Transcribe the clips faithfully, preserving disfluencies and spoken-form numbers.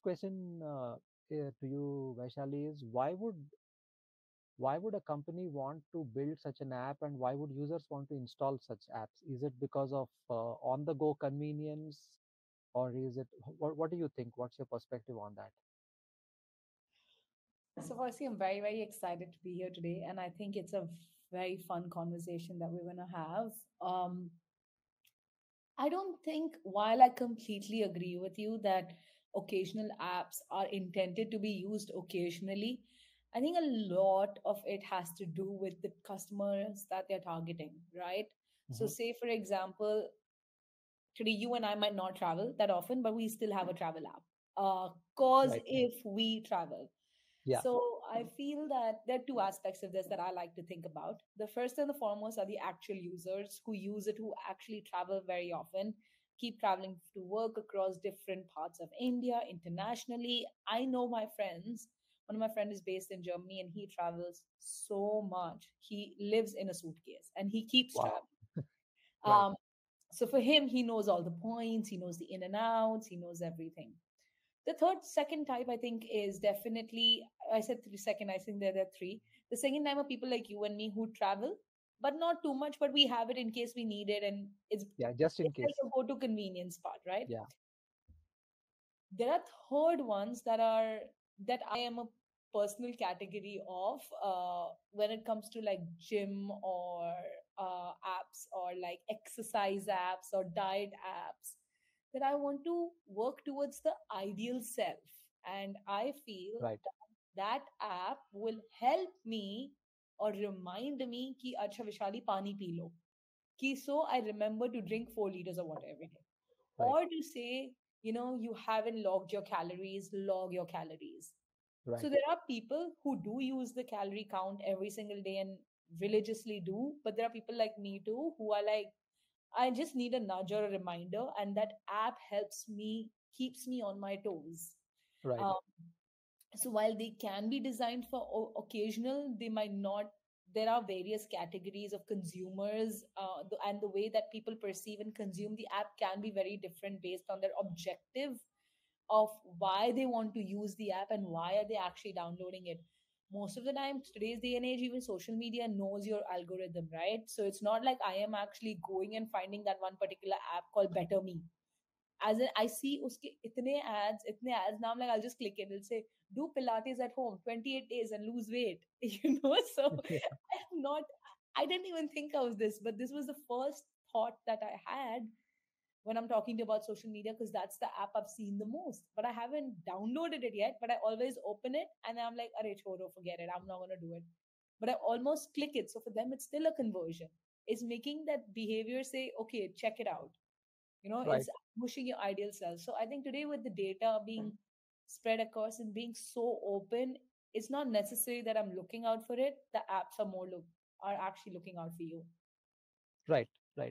question uh, uh, to you, Vaishali, is why would why would a company want to build such an app, and why would users want to install such apps? Is it because of uh, on the go convenience, or is it what, what do you think? What's your perspective on that? So, firstly, I'm very, very excited to be here today, and I think it's a very fun conversation that we're going to have. Um, I don't think, while I completely agree with you that occasional apps are intended to be used occasionally, I think a lot of it has to do with the customers that they're targeting, right? So, Hmm. say for example, today you and I might not travel that often, but we still have a travel app. Uh, cause Right. if we travel. Yeah. So I feel that there are two aspects of this that I like to think about. The first and the foremost are the actual users who use it, who actually travel very often, keep traveling to work across different parts of India, internationally. I know my friends. One of my friends is based in Germany and he travels so much. He lives in a suitcase and he keeps Wow. traveling. Right. Um, so for him, he knows all the points, he knows the in and outs, he knows everything. The third, second type, I think, is definitely, I said three second, I think there are three. The second time are people like you and me who travel, but not too much, but we have it in case we need it. And it's, Yeah. Just in it's like case. a go to convenience part, right? Yeah. There are third ones that are, that I am a personal category of uh, when it comes to like gym or uh, apps or like exercise apps or diet apps, that I want to work towards the ideal self. And I feel Right. that app will help me or remind me कि अच्छा विशाली पानी P low, कि so I remember to drink four liters of water every day. Right. Or to say, you know, you haven't logged your calories, log your calories. Right. So there are people who do use the calorie count every single day and religiously do, but there are people like me too who are like, I just need a nudge or a reminder, and that app helps me, keeps me on my toes. Right. Um, so while they can be designed for o- occasional, they might not. There are various categories of consumers, uh, the, and the way that people perceive and consume the app can be very different based on their objective of why they want to use the app and why are they actually downloading it. Most of the time, today's day and age, even social media knows your algorithm, right? So it's not like I am actually going and finding that one particular app called Better Me. As in, I see uske itne ads, itne ads. Now I'm like, I'll just click it. It'll say, do Pilates at home, twenty-eight days and lose weight. You know, so Yeah. I'm not, I didn't even think of this, but this was the first thought that I had when I'm talking to you about social media, because that's the app I've seen the most. But I haven't downloaded it yet, but I always open it and I'm like, Arey, choro, forget it. I'm not going to do it. But I almost click it. So for them, it's still a conversion. It's making that behavior say, okay, check it out. You know, Right. it's pushing your ideal self. So I think today with the data being spread across and being so open, it's not necessary that I'm looking out for it. The apps are more look are actually looking out for you. Right. Right.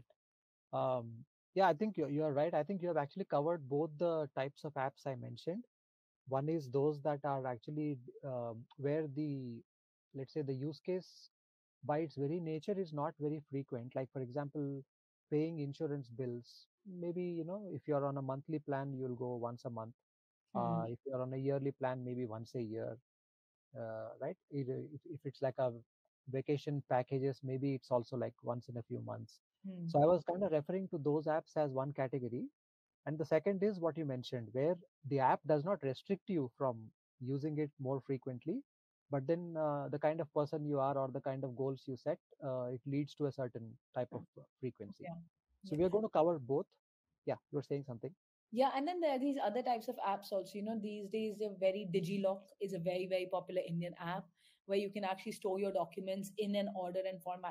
Um, yeah, I think you're, you're right. I think you have actually covered both the types of apps I mentioned. One is those that are actually um, where the, let's say, the use case by its very nature is not very frequent. Like, for example, paying insurance bills. Maybe, you know, if you're on a monthly plan, you'll go once a month. Uh, Hmm. if you're on a yearly plan, maybe once a year, uh, right? Either if, if it's like a vacation packages, maybe it's also like once in a few months. Hmm. So I was kind of referring to those apps as one category. And the second is what you mentioned, where the app does not restrict you from using it more frequently, but then uh, the kind of person you are or the kind of goals you set, uh, it leads to a certain type of uh, frequency. Yeah. So Yeah. we are going to cover both. Yeah, you were saying something. Yeah, and then there are these other types of apps also. You know, these days they're very DigiLock is a very, very popular Indian app where you can actually store your documents in an order and format.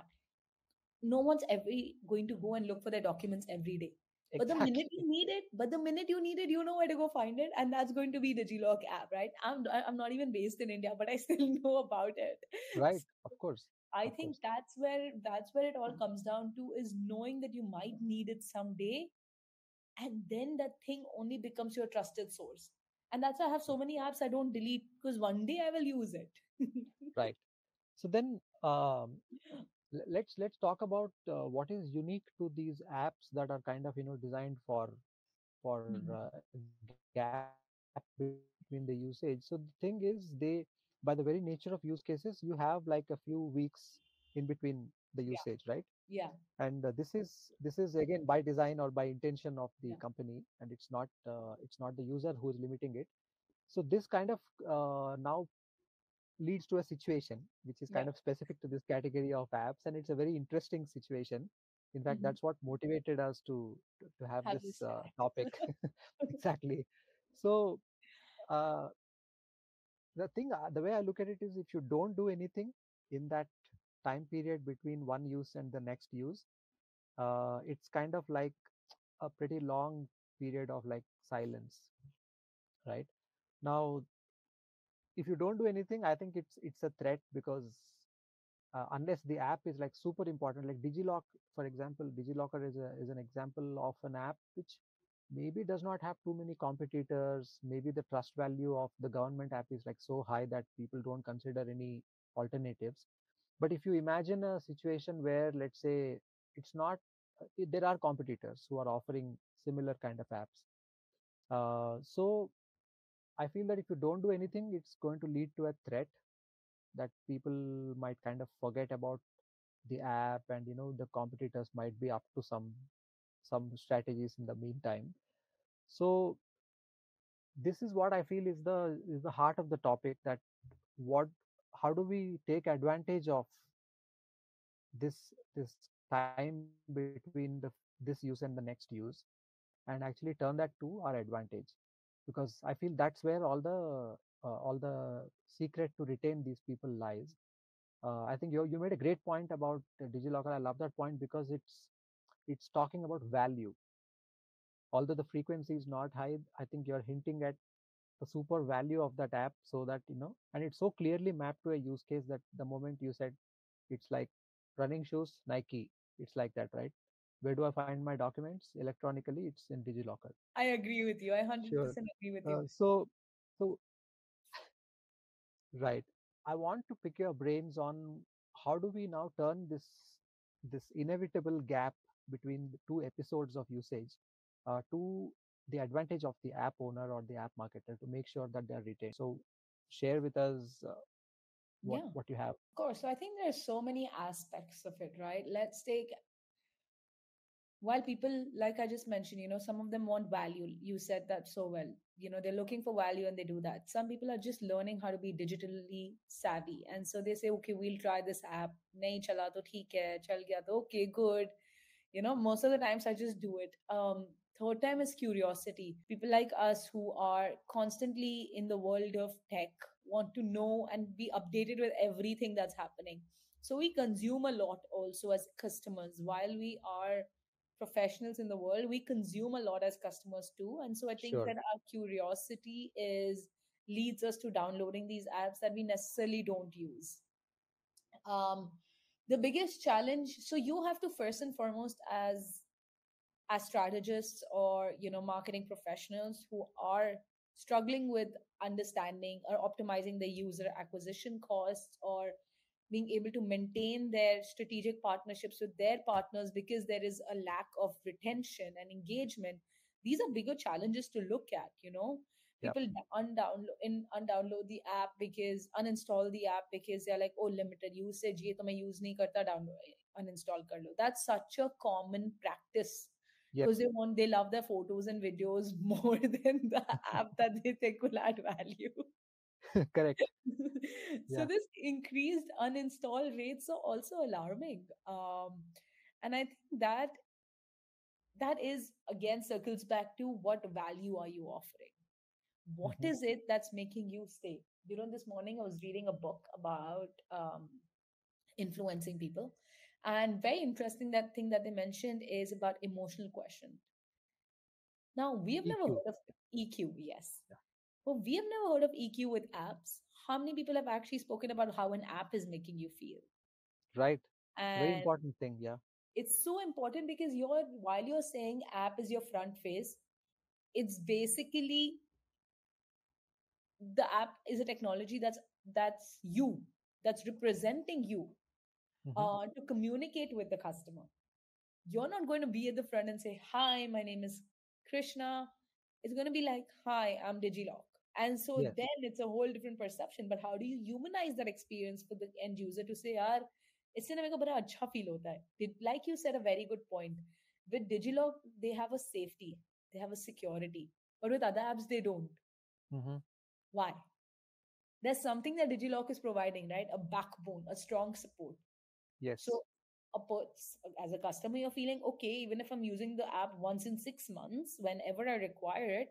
No one's ever going to go and look for their documents every day. But the minute Exactly. you need it, but the minute you need it, you know where to go find it, and that's going to be the G-Lock app, right? I'm I'm not even based in India, but I still know about it. Right. Of course. I Of think course. that's where that's where it all comes down to, is knowing that you might need it someday, and then that thing only becomes your trusted source. And that's why I have so many apps I don't delete, because one day I will use it. Right. So then um, l- let's let's talk about uh, what is unique to these apps that are kind of, you know, designed for for Hmm. uh, gap between tasks. between the usage. So the thing is, they, by the very nature of use cases, you have like a few weeks in between the Yeah. usage, right? Yeah. And uh, this is this is again by design or by intention of the Yeah. company, and it's not uh, it's not the user who is limiting it. So this kind of uh, now leads to a situation which is Yeah. kind of specific to this category of apps, and it's a very interesting situation. In fact, Hmm. that's what motivated us to to, to have Have this this uh, chat. topic. Exactly. So uh, the thing uh, the way I look at it is, if you don't do anything in that time period between one use and the next use, uh, it's kind of like a pretty long period of like silence, right? Now, if you don't do anything, I think it's it's a threat, because uh, unless the app is like super important, like Digilock, for example, Digilocker is a is an example of an app which maybe does not have too many competitors. Maybe the trust value of the government app is like so high that people don't consider any alternatives. But if you imagine a situation where, let's say, it's not, uh, there are competitors who are offering similar kind of apps. Uh, so I feel that if you don't do anything, it's going to lead to a threat that people might kind of forget about the app, and you know the competitors might be up to some some strategies in the meantime. So this is what I feel is the is the heart of the topic, that what how do we take advantage of this this time between the this use and the next use, and actually turn that to our advantage, because I feel that's where all the uh, all the secret to retain these people lies. uh, I think you you made a great point about uh, Digilocker. I love that point because it's it's talking about value. Although the frequency is not high, I think you're hinting at the super value of that app, so that you know and it's so clearly mapped to a use case that the moment you said it's like running shoes, Nike, it's like that, right? Where do I find my documents? Electronically, it's in Digilocker. I agree with you. I Sure. one hundred percent agree with you. uh, so so Right. I want to pick your brains on how do we now turn this this inevitable gap between the two episodes of usage uh, to the advantage of the app owner or the app marketer, to make sure that they are retained. So share with us uh, what Yeah, what you have. of course. So I think there's so many aspects of it, right? Let's take, while people, like I just mentioned, you know, some of them want value. You said that so well. You know, they're looking for value and they do that. Some people are just learning how to be digitally savvy. And so they say, okay, we'll try this app. Nahi chala to theek hai, chal gaya to okay, good. You know, most of the times I just do it. Um, third time is curiosity. People like us who are constantly in the world of tech want to know and be updated with everything that's happening. So we consume a lot also as customers. While we are professionals in the world, we consume a lot as customers too. And so I think Sure. that our curiosity is leads us to downloading these apps that we necessarily don't use. Um, the biggest challenge, so you have to first and foremost, as as strategists or you know marketing professionals who are struggling with understanding or optimizing the user acquisition costs, or being able to maintain their strategic partnerships with their partners because there is a lack of retention and engagement. These are bigger challenges to look at, you know. Yep. People undownload in undownload the app because uninstall the app because they're like, oh, limited usage, ye to main use nahi karta, download uninstall kar lo. That's such a common practice Yep. because they want they love their photos and videos more than the app that they think will add value. Correct. So Yeah. this increased uninstall rates are also alarming. Um, and I think that that is again circles back to what value are you offering? What Hmm. is it that's making you stay? You know, this morning I was reading a book about um, influencing people, and very interesting that thing that they mentioned is about emotional question. Now, we have never E Q. heard of E Q, yes. Yeah. Well, we have never heard of E Q with apps. How many people have actually spoken about how an app is making you feel? Right. Very And important thing. Yeah. it's so important because you're, while you're saying app is your front face, it's basically the app is a technology that's that's you, that's representing you Hmm. uh, to communicate with the customer. You're not going to be at the front and say, hi, my name is Krishna. It's going to be like, hi, I'm Digilock. And so Yes. then it's a whole different perception. But how do you humanize that experience for the end user to say, yaar, इससे ना मेरे को बड़ा अच्छा feel होता है. Did- Like you said, a very good point. With Digilock, they have a safety, they have a security. But with other apps, they don't. Mm-hmm. Why? There's something that Digilock is providing, right? A backbone, a strong support. Yes. So a pers- as a customer, you're feeling okay, even if I'm using the app once in six months, whenever I require it,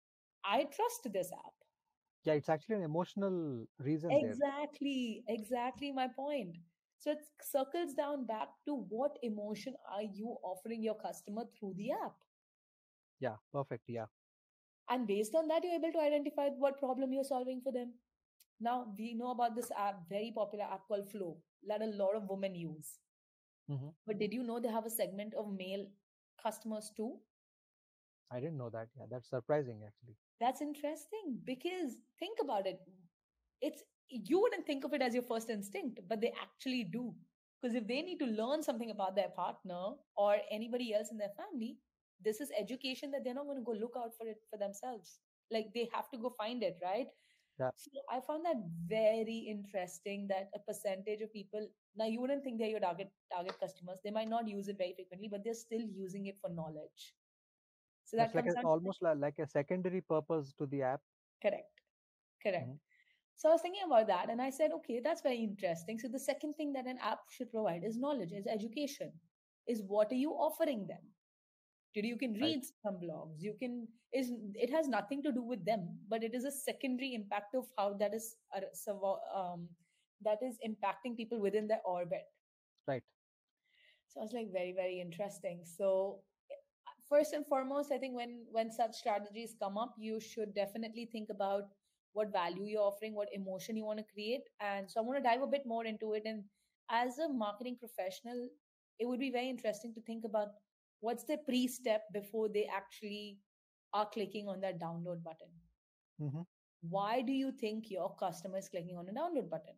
I trust this app. Yeah, it's actually an emotional reason there. Exactly, exactly my point. So it circles down back to what emotion are you offering your customer through the app? Yeah, perfect. Yeah. And based on that, you're able to identify what problem you're solving for them. Now, we know about this app, very popular app called Flow, that a lot of women use. Mm-hmm. But did you know they have a segment of male customers too? I didn't know that. Yeah, that's surprising actually. That's interesting because think about it. It's you wouldn't think of it as your first instinct, but they actually do. Because if they need to learn something about their partner or anybody else in their family, this is education that they're not going to go look out for it for themselves. Like they have to go find it, right? Yeah. So I found that very interesting that a percentage of people, now you wouldn't think they're your target target customers. They might not use it very frequently, but they're still using it for knowledge. So It's that like comes a, down to almost like, like a secondary purpose to the app. correct. Correct. Mm-hmm. So I was thinking about that and I said, okay, that's very interesting. So the second thing that an app should provide is knowledge, is education, is what are you offering them? Today you can Right. read some blogs. You can is it has nothing to do with them, but it is a secondary impact of how that is uh, so, um, that is impacting people within their orbit. Right. So I was like, very, very interesting. So first and foremost, I think when when such strategies come up, you should definitely think about what value you're offering, what emotion you want to create. And so I want to dive a bit more into it. And as a marketing professional, it would be very interesting to think about what's the pre-step before they actually are clicking on that download button. Mm-hmm. Why do you think your customer is clicking on a download button?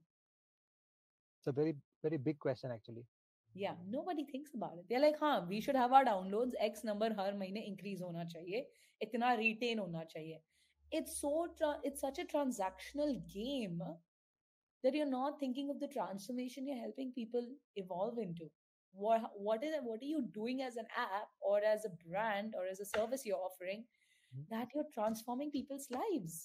It's a very, very big question actually. Yeah, nobody thinks about it. They're like, हाँ, we should have our downloads X number हर महीने increase होना चाहिए, इतना retain होना चाहिए. It's so tra- it's such a transactional game that you're not thinking of the transformation you're helping people evolve into. What what is what are you doing as an app or as a brand or as a service you're offering Mhm. that you're transforming people's lives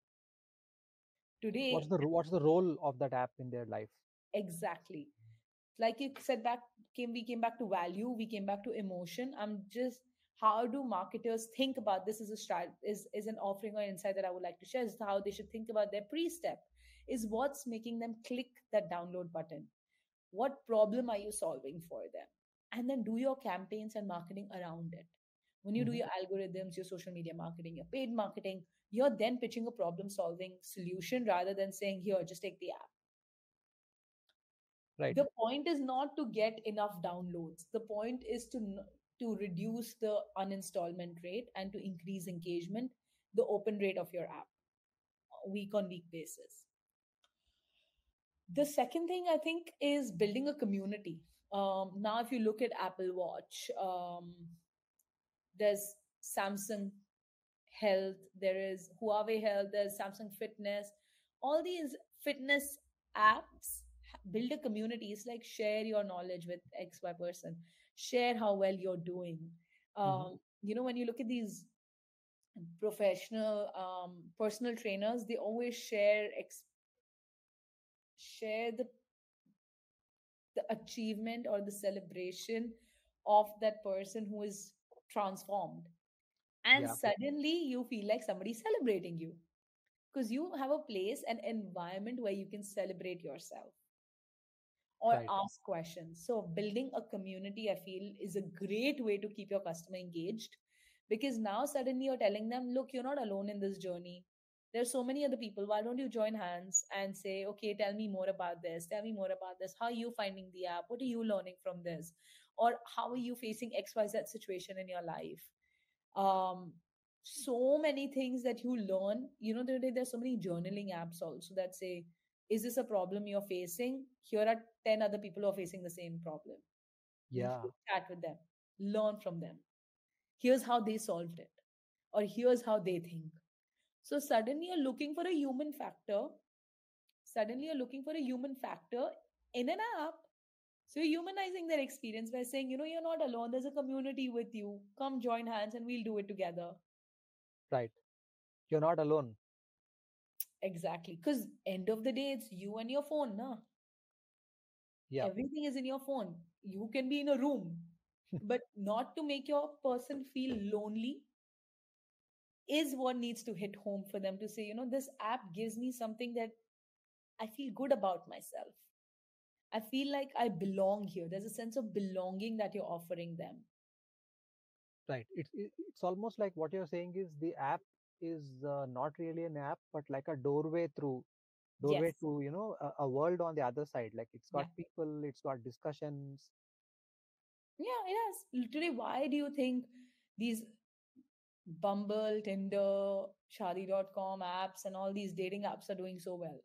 What's today? the ro- what's the role of that app in their life? Exactly. Like you said, back came we came back to value, we came back to emotion. I'm just how do marketers think about this as a strat is is an offering or insight that I would like to share is how they should think about their pre-step is what's making them click that download button. What problem are you solving for them? And then do your campaigns and marketing around it. When you do Mm-hmm. your algorithms, your social media marketing, your paid marketing, you're then pitching a problem solving solution rather than saying, here, just take the app. Right. The point is not to get enough downloads. The point is to n- to reduce the uninstallment rate and to increase engagement, the open rate of your app week on week basis. The second thing I think is building a community. Um, now if you look at Apple Watch, um, there's Samsung Health, there is Huawei Health, there's Samsung Fitness. All these fitness apps build a community. It's like share your knowledge with X Y person, share how well you're doing. Mm-hmm. Um, you know, when you look at these professional um, personal trainers, they always share ex- share the the achievement or the celebration of that person who is transformed, and Yeah. suddenly you feel like somebody's celebrating you because you have a place, an environment where you can celebrate yourself or Right. ask questions. So, building a community, I feel, is a great way to keep your customer engaged because now suddenly you're telling them, look, you're not alone in this journey. There's so many other people. Why don't you join hands and say, okay, tell me more about this. Tell me more about this. How are you finding the app? What are you learning from this? Or how are you facing X Y Z situation in your life? um so many things that you learn. You know, there, there's so many journaling apps also that say, is this a problem you're facing? Here are ten other people who are facing the same problem. Yeah. Chat with them, learn from them. Here's how they solved it, or here's how they think. So suddenly you're looking for a human factor. Suddenly you're looking for a human factor in an app. So you're humanizing their experience by saying, you know, you're not alone. There's a community with you. Come join hands and we'll do it together. Right. You're not alone. Exactly. Because end of the day, it's you and your phone, na? Yeah. Everything is in your phone. You can be in a room, but not to make your person feel lonely is what needs to hit home for them to say, you know, this app gives me something that I feel good about myself. I feel like I belong here. There's a sense of belonging that you're offering them. Right. It's it, it's almost like what you're saying is the app is uh, not really an app, but like a doorway through doorway Yes. to you know a, a world on the other side. Like it's got Yeah. people, it's got discussions. Yeah, it has. Literally, why do you think these Bumble, Tinder, Shadi dot com apps and all these dating apps are doing so well?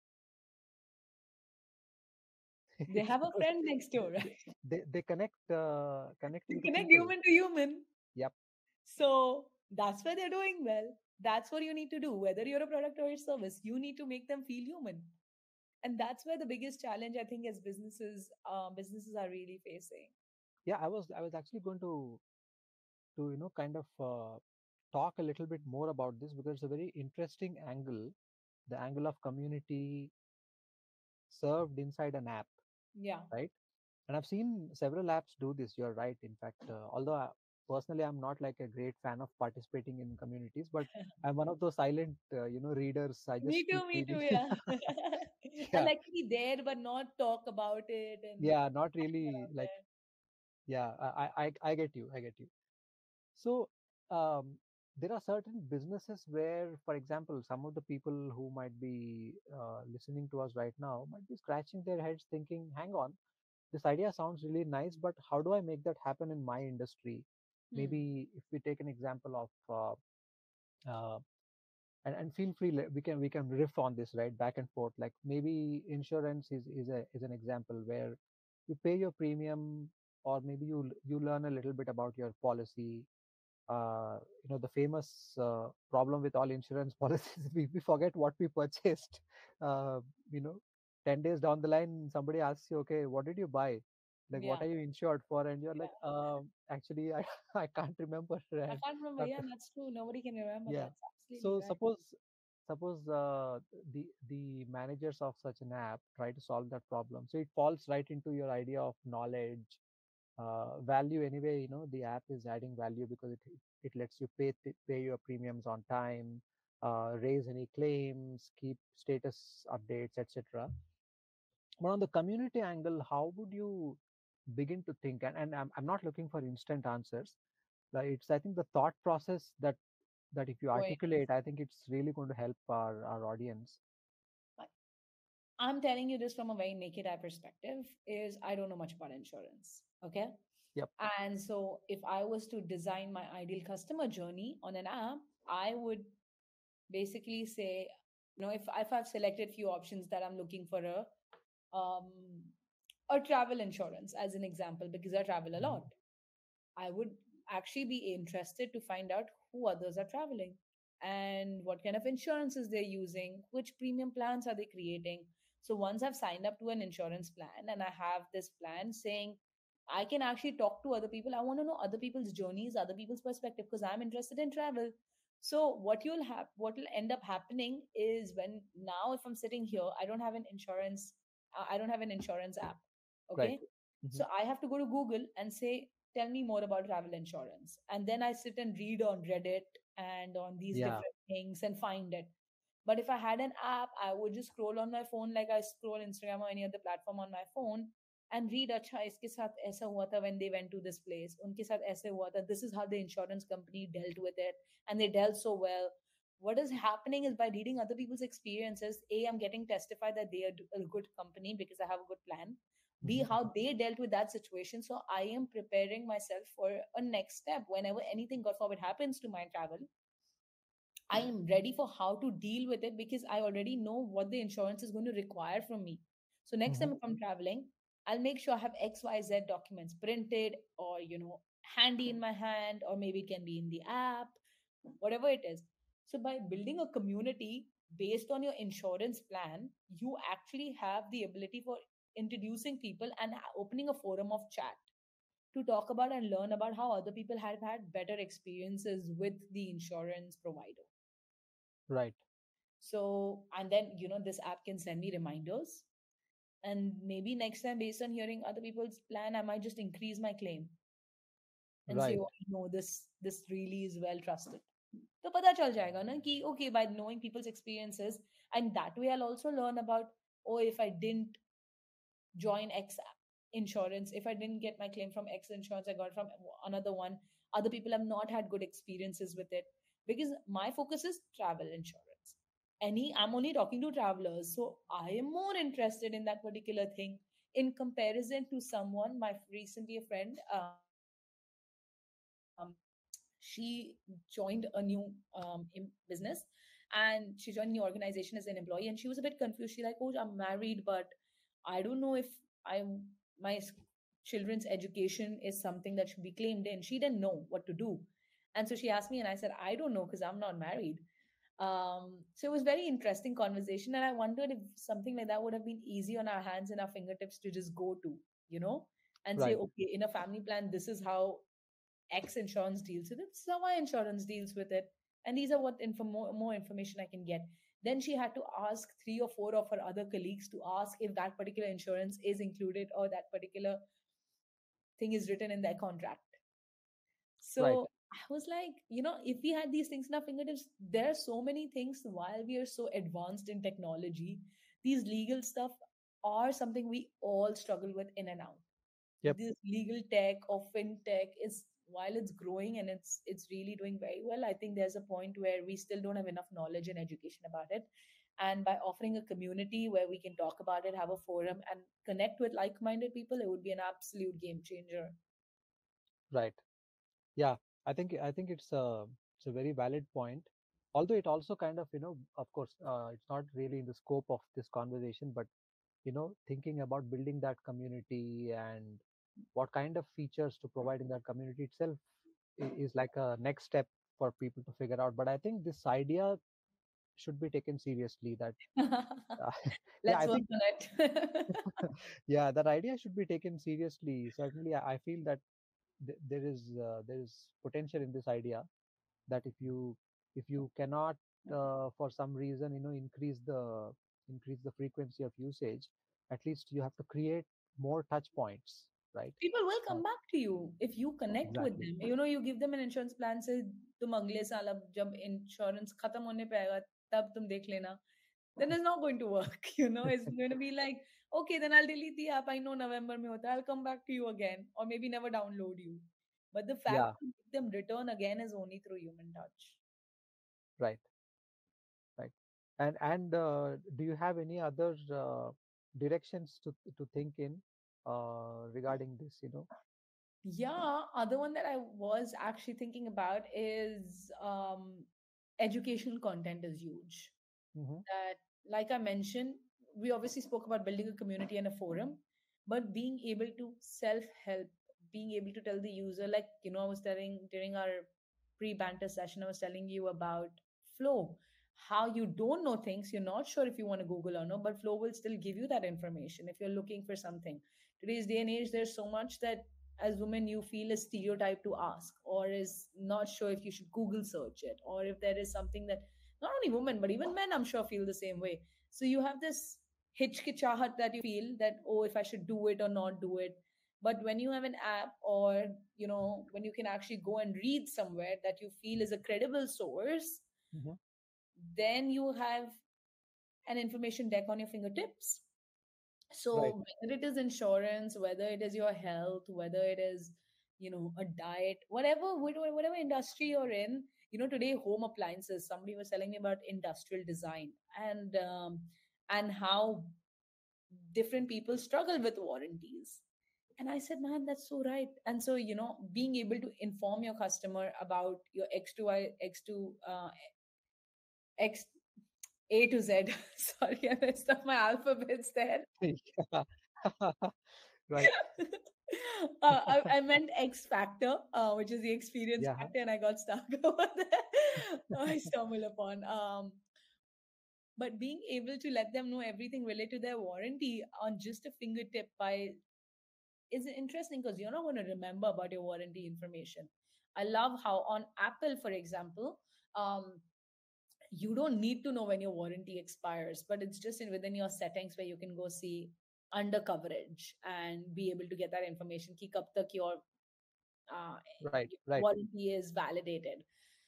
They It's have a because friend next door, they right? they, they connect uh, connect They you to connect people. human to human. Yep. So that's why they're doing well. That's what you need to do. Whether you're a product or a service, you need to make them feel human. And that's where the biggest challenge I think as businesses, uh, businesses are really facing. Yeah, I was I was actually going to to you know kind of uh, talk a little bit more about this because it's a very interesting angle, the angle of community served inside an app, Yeah. right? And I've seen several apps do this. You're right. In fact, uh, although I, personally I'm not like a great fan of participating in communities, but I'm one of those silent, uh, you know, readers. I just Me keep too, me too, reading. yeah. I Yeah, like to be there but not talk about it and yeah, not hang really around like. there. Yeah, I, I, I I get you. I get you. So um, there are certain businesses where, for example, some of the people who might be uh, listening to us right now might be scratching their heads, thinking, "Hang on, this idea sounds really nice, but how do I make that happen in my industry?" Hmm. Maybe if we take an example of uh, uh, and, and feel free, le- we can we can riff on this, right, back and forth. Like maybe insurance is is a is an example where you pay your premium, or maybe you l- you learn a little bit about your policy. Uh, you know, the famous uh, problem with all insurance policies, we, we forget what we purchased. uh, you know, ten days down the line somebody asks you, okay, what did you buy, like what Yeah, are you insured for, and you're like, yeah. um, actually i i can't remember. I And can't remember. not, Yeah, that's true. Nobody can remember. yeah. That's absolutely So right. suppose suppose uh, the the managers of such an app try to solve that problem, so it falls right into your idea of knowledge, uh, value. Anyway, you know, the app is adding value because it it lets you pay pay your premiums on time, uh, raise any claims, keep status updates, etc. But on the community angle, how would you begin to think? And, and I'm, I'm not looking for instant answers. Like, it's, I think, the thought process that that if you Going. articulate, I think it's really going to help our our audience. I'm telling you this from a very naked eye perspective is I don't know much about insurance. Okay. Yep. And so if I was to design my ideal customer journey on an app, I would basically say, you know, if, if I've selected few options that I'm looking for a um a travel insurance as an example, because I travel a lot. Mhm. I would actually be interested to find out who others are traveling and what kind of insurances they're using, which premium plans are they creating. So once I've signed up to an insurance plan and I have this plan saying I can actually talk to other people, I want to know other people's journeys, other people's perspective because I'm interested in travel. So what you'll have, what will end up happening is when now if I'm sitting here, I don't have an insurance, uh, I don't have an insurance app. Right. Okay, Hmm. so I have to go to Google and say, tell me more about travel insurance. And then I sit and read on Reddit and on these Yeah. different things and find it. But if I had an app, I would just scroll on my phone like I scroll Instagram or any other platform on my phone and read, अच्छा इसके साथ ऐसा हुआ था when they went to this place. उनके साथ ऐसे हुआ था. This is how the insurance company dealt with it. And they dealt so well. What is happening is by reading other people's experiences, A, I'm getting testified that they are a good company because I have a good plan. B, Hmm. how they dealt with that situation. So I am preparing myself for a next step. Whenever anything, God forbid, happens to my travel, I am ready for how to deal with it because I already know what the insurance is going to require from me. So next Hmm. time if I'm traveling, I'll make sure I have X Y Z documents printed or, you know, handy in my hand, or maybe it can be in the app, whatever it is. So by building a community based on your insurance plan, you actually have the ability for introducing people and opening a forum of chat to talk about and learn about how other people have had better experiences with the insurance provider. Right. So, and then, you know, this app can send me reminders. And maybe next time, based on hearing other people's plan, I might just increase my claim and say, Right. oh, no, this this really is well trusted. तो पता चल जाएगा ना कि okay, by knowing people's experiences, and that way I'll also learn about, oh, if I didn't join X insurance, if I didn't get my claim from X insurance, I got it from another one. Other people have not had good experiences with it, because my focus is travel insurance. Any, I'm only talking to travelers, so I am more interested in that particular thing in comparison to someone. My recently a friend, um, she joined a new um, in business, and she joined a new organization as an employee, and she was a bit confused. She's like, oh, I'm married, but I don't know if I my s- children's education is something that should be claimed in. She didn't know what to do. And so she asked me, and I said, I don't know because I'm not married. Um, so it was very interesting conversation, and I wondered if something like that would have been easy on our hands and our fingertips to just go to, you know, and say, Right. okay, in a family plan, this is how X insurance deals with it. This is how my insurance deals with it. And these are what info- more, more information I can get. Then she had to ask three or four of her other colleagues to ask if that particular insurance is included or that particular thing is written in their contract. Right. So I was like, you know, if we had these things in our fingertips, there are so many things while we are so advanced in technology. These legal stuff are something we all struggle with in and out. Yep. This legal tech or fintech is, while it's growing and it's it's really doing very well, I think there's a point where we still don't have enough knowledge and education about it. And by offering a community where we can talk about it, have a forum, and connect with like-minded people, it would be an absolute game changer. Right. Yeah. I think I think it's a it's a very valid point. Although it also kind of, you know, of course, uh, it's not really in the scope of this conversation, but you know, thinking about building that community and what kind of features to provide in that community itself i- is like a next step for people to figure out. But I think this idea should be taken seriously. That uh, yeah, Let's I work think on it. yeah, that idea should be taken seriously. Certainly, I I feel that th- there is uh, there is potential in this idea that if you if you cannot uh, for some reason, you know, increase the increase the frequency of usage, at least you have to create more touch points, right? People will uh, come back to you if you connect with exactly. them. You know, you give them an insurance plan, say तुम अगले साल अब जब insurance खत्म होने पे आएगा तब तुम देख लेना. Then it's not going to work. You know, it's going to be like, okay, then I'll delete the app. I know November mein hota hai. I'll come back to you again, or maybe never download you. But the fact Yeah. to make them return again is only through human touch. Right. Right. And and uh, do you have any other uh, directions to to think in uh, regarding this, you know? Yeah, other one that I was actually thinking about is um, educational content is huge. Hmm. That, like I mentioned, we obviously spoke about building a community and a forum, but being able to self help, being able to tell the user, like, you know, I was telling during our pre banter session, I was telling you about Flow, how you don't know things, you're not sure if you want to Google or no, but Flow will still give you that information if you're looking for something. Today's day and age, there's so much that as women you feel is stereotype to ask, or is not sure if you should Google search it, or if there is something that not only women but even men, I'm sure, feel the same way. So you have this hitchkichahat that you feel that, oh, if I should do it or not do it. But when you have an app, or you know, when you can actually go and read somewhere that you feel is a credible source, Hmm. then you have an information deck on your fingertips. Right. So whether it is insurance, whether it is your health, whether it is, you know, a diet, whatever whatever whatever industry you're in, you know, today home appliances. Somebody was telling me about industrial design, and um, and how different people struggle with warranties. And I said, man, that's so right. And so, you know, being able to inform your customer about your X two I X two uh, X A to Z. Sorry, I messed up my alphabets there. Yeah. Right. uh, I, I meant X Factor, uh, which is the experience Yeah. factor, and I got stuck over there. I stumbled upon. Um, but being able to let them know everything related to their warranty on just a fingertip by is interesting because you're not going to remember about your warranty information. I love how on Apple, for example, um, you don't need to know when your warranty expires, but it's just in within your settings where you can go see under coverage and be able to get that information. Ki kab tak your uh, Right. Right. warranty is validated.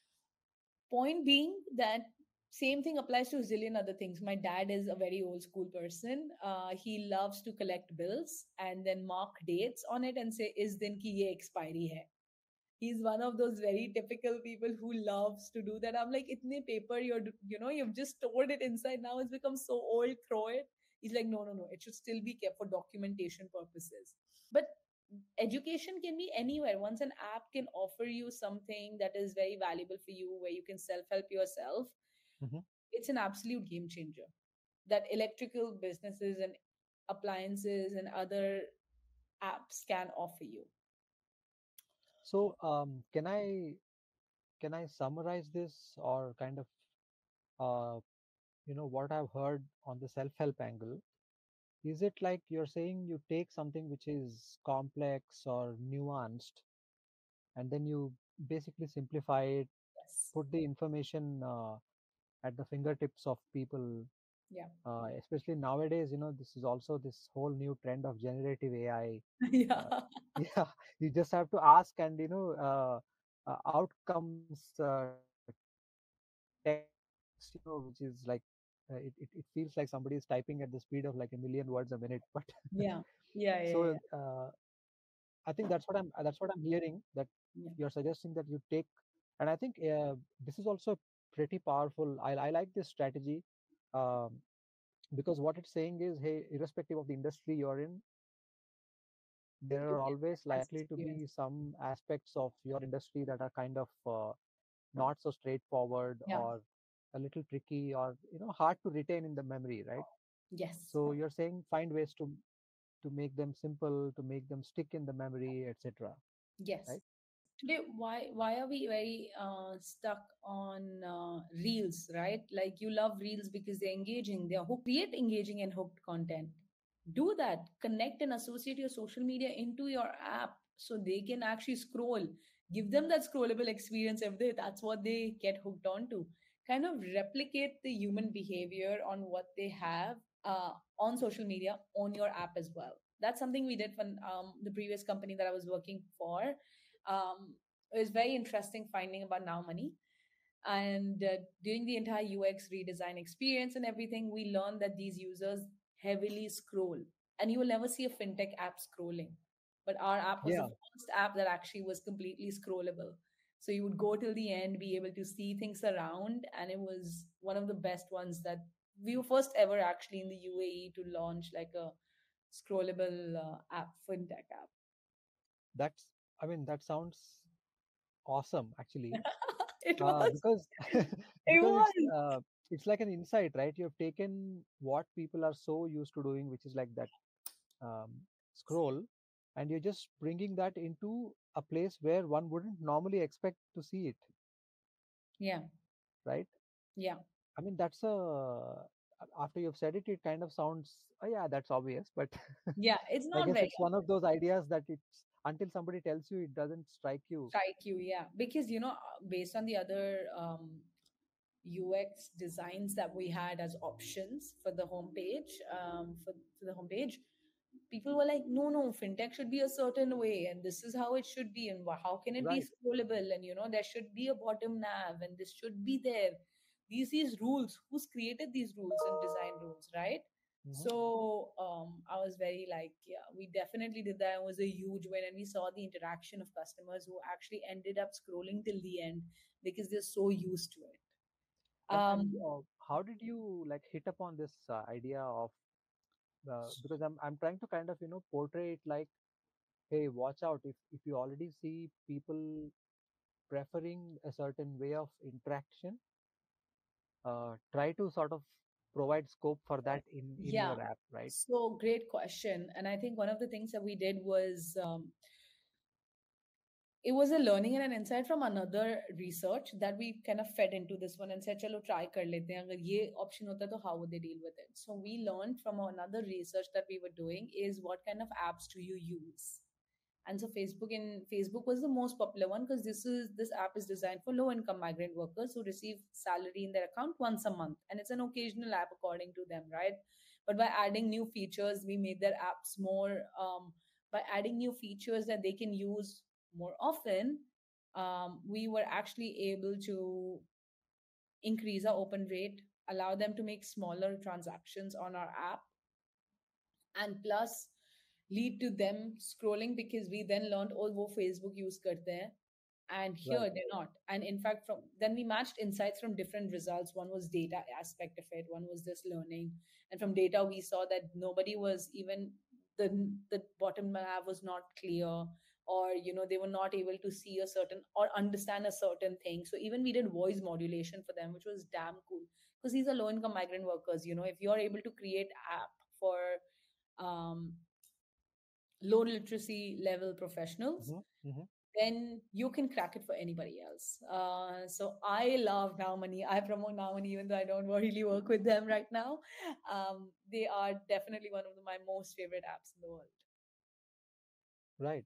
Point being that same thing applies to a zillion other things. My dad is a very old school person. Uh, he loves to collect bills and then mark dates on it and say, "Is din ki ye expiry hai?" He's one of those very typical people who loves to do that. I'm like, itne paper, you're, you know, you've just stored it inside. Now it's become so old, throw it. He's like, no, no, no, it should still be kept for documentation purposes. But education can be anywhere. Once an app can offer you something that is very valuable for you, where you can self help yourself, Hmm. it's an absolute game changer that electrical businesses and appliances and other apps can offer you. So, um, can I can I summarize this or kind of uh, you know what I've heard on the self-help angle? Is it like you're saying you take something which is complex or nuanced, and then you basically simplify it, Yes. put the information uh, at the fingertips of people, Yeah. uh, especially nowadays. You know, this is also this whole new trend of generative A I. Yeah. Uh, yeah, you just have to ask, and you know, uh, uh, out comes uh, text, you know, which is like uh, it, it, it feels like somebody is typing at the speed of like a million words a minute. But Yeah. Yeah. Yeah. so Yeah. uh, I think that's what I'm that's what I'm hearing, that Yeah. you're suggesting that you take, and I think uh, this is also pretty powerful. I, I like this strategy, um, because what it's saying is, hey, irrespective of the industry you're in, there You are can always enhance likely to experience. be some aspects of your industry that are kind of uh, not so straightforward, Yeah. or a little tricky, or you know hard to retain in the memory, right? Yes. So you're saying find ways to to make them simple, to make them stick in the memory, etc., Yes. right? Today, why why are we very uh, stuck on uh, reels, right? Like you love reels because they're engaging, they're hooked. Create engaging and hooked content. Do that. Connect and associate your social media into your app so they can actually scroll. Give them that scrollable experience if they that's what they get hooked onto. Kind of replicate the human behavior on what they have uh, on social media on your app as well. That's something we did for um, the previous company that I was working for. Um, it was very interesting finding about Now Money. And uh, during the entire U X redesign experience and everything, we learned that these users heavily scroll, and you will never see a fintech app scrolling. But our app was the Yeah, first app that actually was completely scrollable. So you would go till the end, be able to see things around, and it was one of the best ones that we were first ever actually in the U A E to launch like a scrollable uh, app, fintech app. that's, I mean, that sounds awesome actually, It uh, was. because It because was. it's uh, it's like an insight, right? You've taken what people are so used to doing, which is like that um, scroll, and you're just bringing that into a place where one wouldn't normally expect to see it, Yeah. right? Yeah. I mean, that's a, after you've said it, it kind of sounds, oh yeah, that's obvious, but Yeah. It's I not guess very it's one of those ideas that it's until somebody tells you, it doesn't strike you. strike you. Yeah. Because, you know, based on the other um, U X designs that we had as options for the homepage, um, for, for the homepage, people were like, no, no, fintech should be a certain way, and this is how it should be, and wha- how can it be Right. scrollable? And, you know, there should be a bottom nav, and this should be there. These, these rules, who's created these rules and design rules, right? Hmm. So um, I was very like, yeah, we definitely did that. It was a huge win, and we saw the interaction of customers who actually ended up scrolling till the end because they're so used to it. And and Um, uh, how did you like hit upon this uh, idea of, uh, because I'm I'm trying to kind of you know portray it like, hey, watch out, if if you already see people preferring a certain way of interaction, uh, try to sort of provide scope for that in in Yeah. your app, right? So great question. And I think one of the things that we did was um, it was a learning and an insight from another research that we kind of fed into this one and said, "Chalo, try kar lete hain. Agar ye option hota, to how would they deal with it?" So we learned from another research that we were doing is what kind of apps do you use? And so Facebook in Facebook was the most popular one because this is this app is designed for low income migrant workers who receive salary in their account once a month, and it's an occasional app according to them, right? But by adding new features, we made their apps more um, by adding new features that they can use more often. Um, we were actually able to increase our open rate, allow them to make smaller transactions on our app, and plus lead to them scrolling because we then learned, oh, wo Facebook use karte hain, and here Right. they're not. And in fact, from then we matched insights from different results. One was data aspect of it, one was this learning, and from data we saw that nobody was even the the bottom half was not clear, or you know they were not able to see a certain or understand a certain thing. So even we did voice modulation for them, which was damn cool because these are low income migrant workers. You know, if you're able to create app for um, low literacy level professionals, Hmm. Hmm. then you can crack it for anybody else. Uh, so I love Now Money. I promote Now Money even though I don't really work with them right now. Um, they are definitely one of the, my most favorite apps in the world. Right.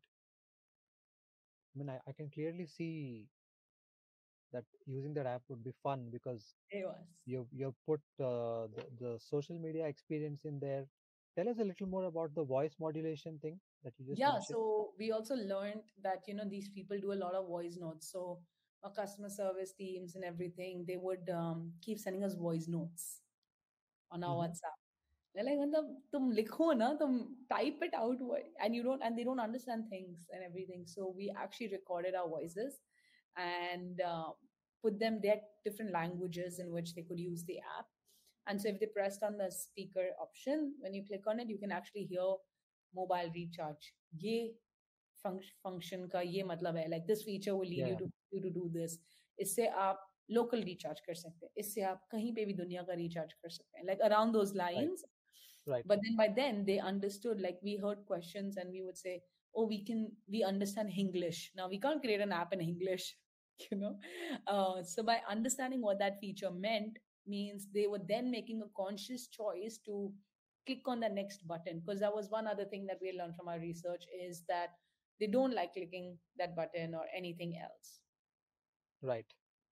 I mean, I, I can clearly see that using that app would be fun because It was. you you put uh, the, the social media experience in there. Tell us a little more about the voice modulation thing that you just Yeah, mentioned. so we also learned that, you know, these people do a lot of voice notes. So our customer service teams and everything, they would um, keep sending us voice notes on our Hmm. WhatsApp. They're like, मतलब तुम लिखो ना, तुम type it out, and you don't, and they don't understand things and everything. So we actually recorded our voices and uh, put them their different languages in which they could use the app. And so if they pressed on the speaker option, when you click on it, you can actually hear mobile recharge. ये function का ये मतलब है, like this feature will lead Yeah, you yeah. to you to do this. इससे आप local recharge कर सकते हैं, इससे आप कहीं पे भी दुनिया का रिचार्ज कर सकते हैं, like around those Right. lines. Right. But then by then they understood, like we heard questions and we would say, oh, we can we understand English. Now we can't create an app in English. you know uh, so by understanding what that feature meant means they were then making a conscious choice to click on the next button, because that was one other thing that we learned from our research is that they don't like clicking that button or anything else. Right.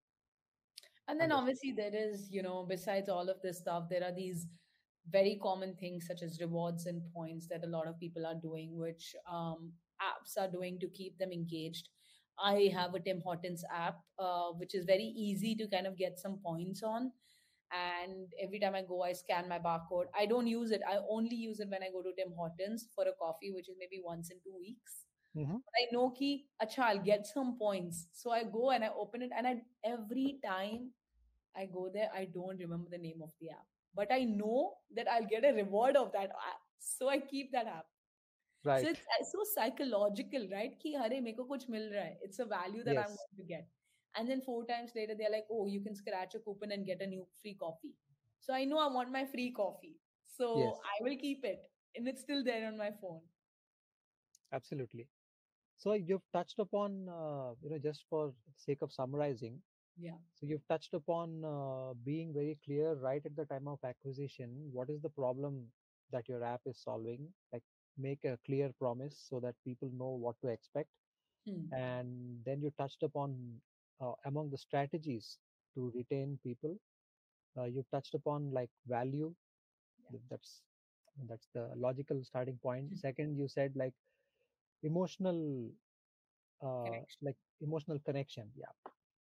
And then Understood. obviously there is, you know, besides all of this stuff, there are these very common things such as rewards and points that a lot of people are doing, which um, apps are doing to keep them engaged. I have a Tim Hortons app, uh, which is very easy to kind of get some points on. And every time I go, I scan my barcode. I don't use it. I only use it when I go to Tim Hortons for a coffee, which is maybe once in two weeks. Hmm. But I know ki, acha, I'll get some points. So I go and I open it, and I every time I go there, I don't remember the name of the app. But I know that I'll get a reward of that app. So I keep that app. So Right. it's uh, so psychological, right? Ki, hare, meko kuch mil raha hai. It's a value that I'm Yes. going to get. And then four times later, they're like, oh, you can scratch a coupon and get a new free coffee. So I know I want my free coffee. So Yes. I will keep it. And it's still there on my phone. Absolutely. So you've touched upon, uh, you know, just for sake of summarizing, Yeah. so you've touched upon uh, being very clear right at the time of acquisition. What is the problem that your app is solving? Like make a clear promise so that people know what to expect. Hmm. And then you touched upon uh, among the strategies to retain people. Uh, you touched upon like value. Yeah. th- That's that's the logical starting point. Second, you said like emotional, uh, Connection. like emotional connection. Yeah.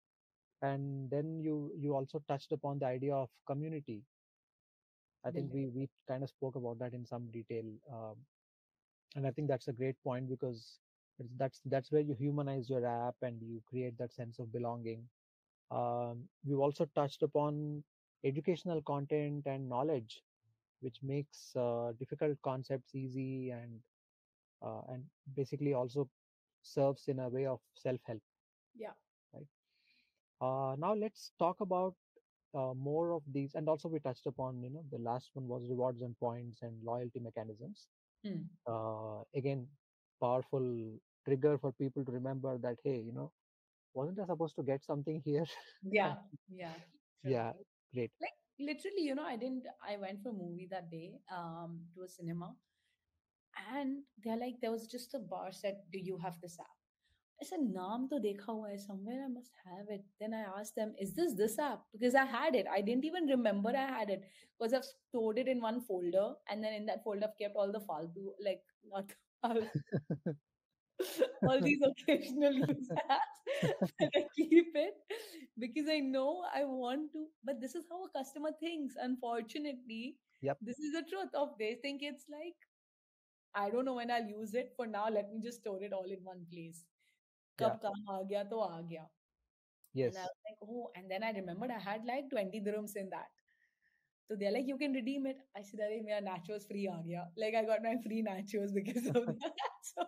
And then you you also touched upon the idea of community. I think Building. we we kind of spoke about that in some detail, um, and I think that's a great point because it's, that's that's where you humanize your app and you create that sense of belonging. Um, we've also touched upon educational content and knowledge, which makes uh, difficult concepts easy and uh, and basically also serves in a way of self help. Yeah. Right. Uh, now let's talk about uh, more of these, and also we touched upon, you know, the last one was rewards and points and loyalty mechanisms. Hmm. Uh, again, powerful trigger for people to remember that, hey, you know, wasn't I supposed to get something here? Yeah, And yeah, true. yeah, great. Like literally, you know, I didn't. I went for a movie that day, um, to a cinema, and they're like, there was just a bar said, "Do you have this app?" I said, "Naam to dekha hua hai somewhere. I must have it." Then I asked them, "Is this this app?" Because I had it. I didn't even remember I had it because I've stored it in one folder, and then in that folder I've kept all the faltu, like not all these occasional use apps that I keep it because I know I want to. But this is how a customer thinks. Unfortunately, Yep. this is the truth of they think it's like, I don't know when I'll use it. For now, let me just store it all in one place. Yeah. Kab kaam aa gaya to aa gaya. And I Yes. was like, oh, and then I remembered I had like twenty dirhams in that. So they're like, you can redeem it. I said, Arey, mera nachos free aa gaya. Like I got my free nachos because of that. So,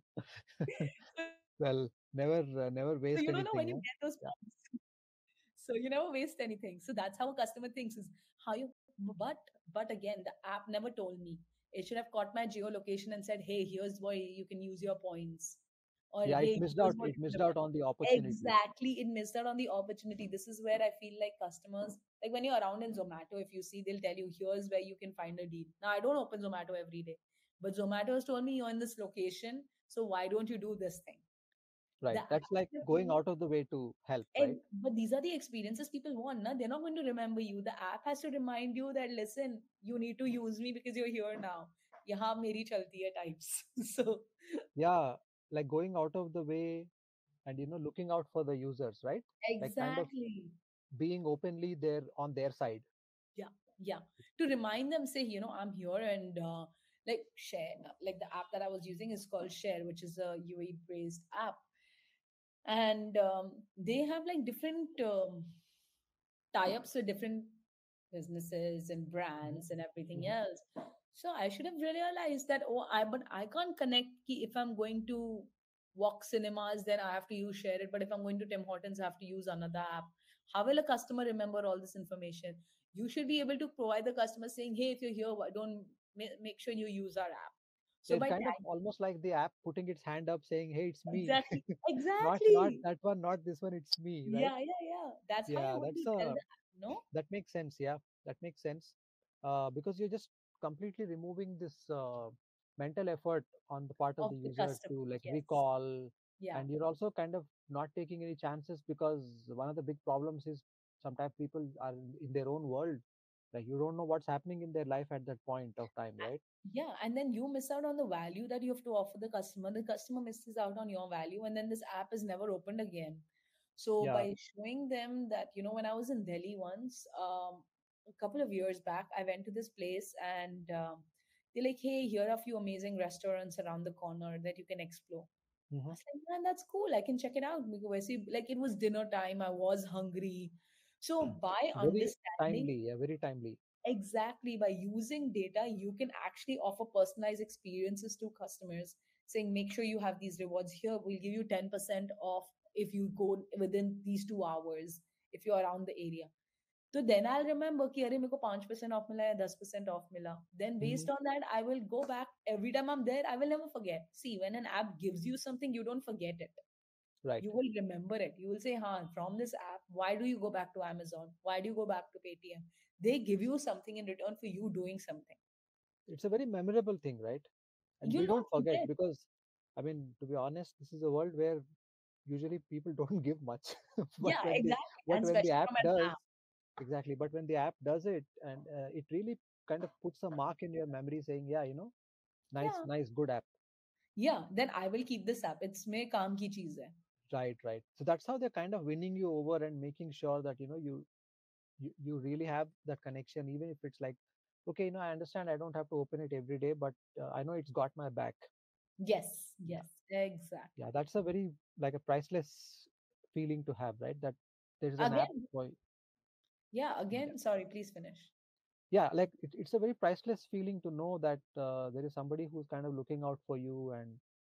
so Well, never, uh, never so you waste don't know when anything. you Yeah. get those Yeah. points. So you never waste anything. So that's how a customer thinks is how you, but but again, the app never told me. It should have caught my geolocation and said, hey, here's where you can use your points. Or Yeah. It hey, missed here's out. what It you can missed apply. out on the opportunity. Exactly. It missed out on the opportunity. This is where I feel like customers, like when you're around in Zomato, if you see, they'll tell you, here's where you can find a deal. Now, I don't open Zomato every day, but Zomato has told me you're in this location. So why don't you do this thing? The Right. app That's like should have going told me. out of the way to help. Right. And, but these are the experiences people want. Na? They're not going to remember you. The app has to remind you that, listen, you need to use me because you're here now. Yahan meri chalti hai types. So, Yeah. Like going out of the way and, you know, looking out for the users. Right. Like kind of exactly. being openly there on their side. Yeah, yeah. To remind them, say, you know, I'm here and uh, like share. Like the app that I was using is called Share, which is a U A E based app, and um, they have like different um, tie-ups with different businesses and Hmm. brands and everything Hmm. else. So I should have realized that, oh, I but I can't connect ki if I'm going to walk cinemas, then I have to use Share It. But if I'm going to Tim Hortons, I have to use another app. How will a customer remember all this information? You should be able to provide the customer saying, hey, if you're here, why don't ma- make sure you use our app. So It's by kind of tagging, almost like the app putting its hand up saying, hey, it's me. exactly, not not exactly. that one, not this one, it's me, right? Yeah, yeah, yeah. That's how you Yeah, want to that's tell uh the app, no? that makes sense. Yeah, that makes sense. Uh, because you're just completely removing this uh, mental effort on the part of Of the the user customer. to like Yes. recall, Yeah. and you're also kind of not taking any chances because one of the big problems is sometimes people are in their own world. Like you don't know what's happening in their life at that point of time, right? Yeah, and then you miss out on the value that you have to offer the customer. The customer misses out on your value, and then this app is never opened again. So Yeah. by showing them that, you know, when I was in Delhi once, um, a couple of years back, I went to this place and um, they're like, "Hey, here are a few amazing restaurants around the corner that you can explore." I Hmm. was like, "Man, that's cool. I can check it out." Because see, like it was dinner time. I was hungry. So by Very understanding. timely. Yeah, very timely. Exactly. By using data, you can actually offer personalized experiences to customers, saying, make sure you have these rewards here. We'll give you ten percent off if you go within these two hours, if you're around the area. So then I'll remember कि अरे मेरे को five percent off मिला है, ten percent off मिला. Then Hmm. based on that, I will go back every time I'm there. I will never forget. See, when an app gives you something, you don't forget it. Right. You will remember it. You will say, huh, from this app, why do you go back to Amazon? Why do you go back to Paytm? They give you something in return for you doing something. It's a very memorable thing, right? And we You'll don't not forget forget. because, I mean, to be honest, this is a world where usually people don't give much. but Yeah, when the exactly. but And when the especially app from an does app. exactly, but when the app does it, and uh, it really kind of puts a mark in your memory, saying, yeah, you know, nice, Yeah. nice, good app. Yeah. Then I will keep this app. It's मेरे काम की चीज है. Right, right. So that's how they're kind of winning you over and making sure that you know you you, you really have that connection, even if it's like, okay, you know, I understand I don't have to open it every day, but uh, I know it's got my back. Yes. Yeah. Yes. Exactly. Yeah, that's a very like a priceless feeling to have, right? That there's an app Again. for Yeah. yeah, Again. Sorry. Please finish. yeah, like it, it's a very priceless feeling to know that uh, there is somebody who's kind of looking out for you, and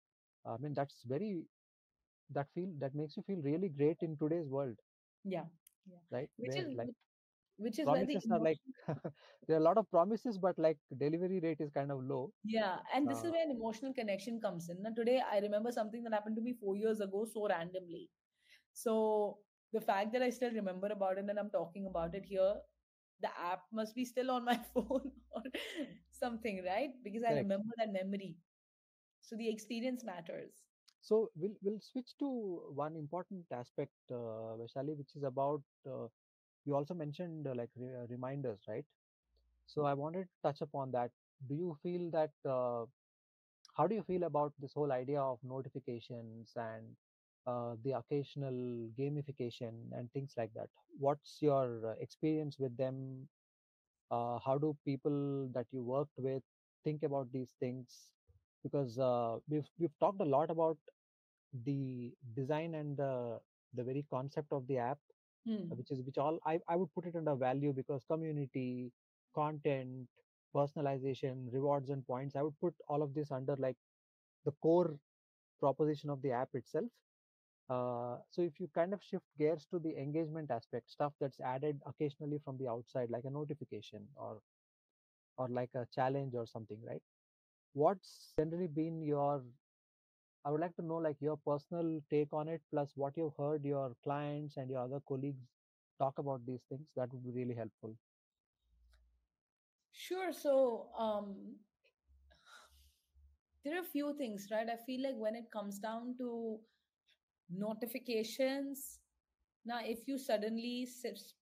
I mean that's very that feel that makes you feel really great in today's world, Yeah. Yeah. right? Which Where is like which is where the Promises are like emotion. there are a lot of promises, but like delivery rate is kind of low. Yeah, and this is Uh, where an emotional connection comes in. Now, today, I remember something that happened to me four years ago so randomly. So, the fact that I still remember about it and I'm talking about it here, the app must be still on my phone or something, right? Because I correct. remember that memory. So, the experience matters. So we'll we'll switch to one important aspect, uh, Vaishali, which is about uh, you also mentioned uh, like re- uh, reminders, right? So I wanted to touch upon that. Do you feel that uh, how do you feel about this whole idea of notifications and uh, the occasional gamification and things like that? What's your uh, experience with them? Uh, how do people that you worked with think about these things? Because uh, we've we've talked a lot about the design and the the very concept of the app, uh, Hmm. which is which all I, I would put it under value because community, content, personalization, rewards and points, I would put all of this under like the core proposition of the app itself. Uh, so if you kind of shift gears to the engagement aspect, stuff that's added occasionally from the outside, like a notification or or like a challenge or something, right? What's generally been your, I would like to know like your personal take on it, plus what you've heard your clients and your other colleagues talk about these things. That would be really helpful. Sure. So, um, there are a few things, right? I feel like when it comes down to notifications, now if you suddenly s-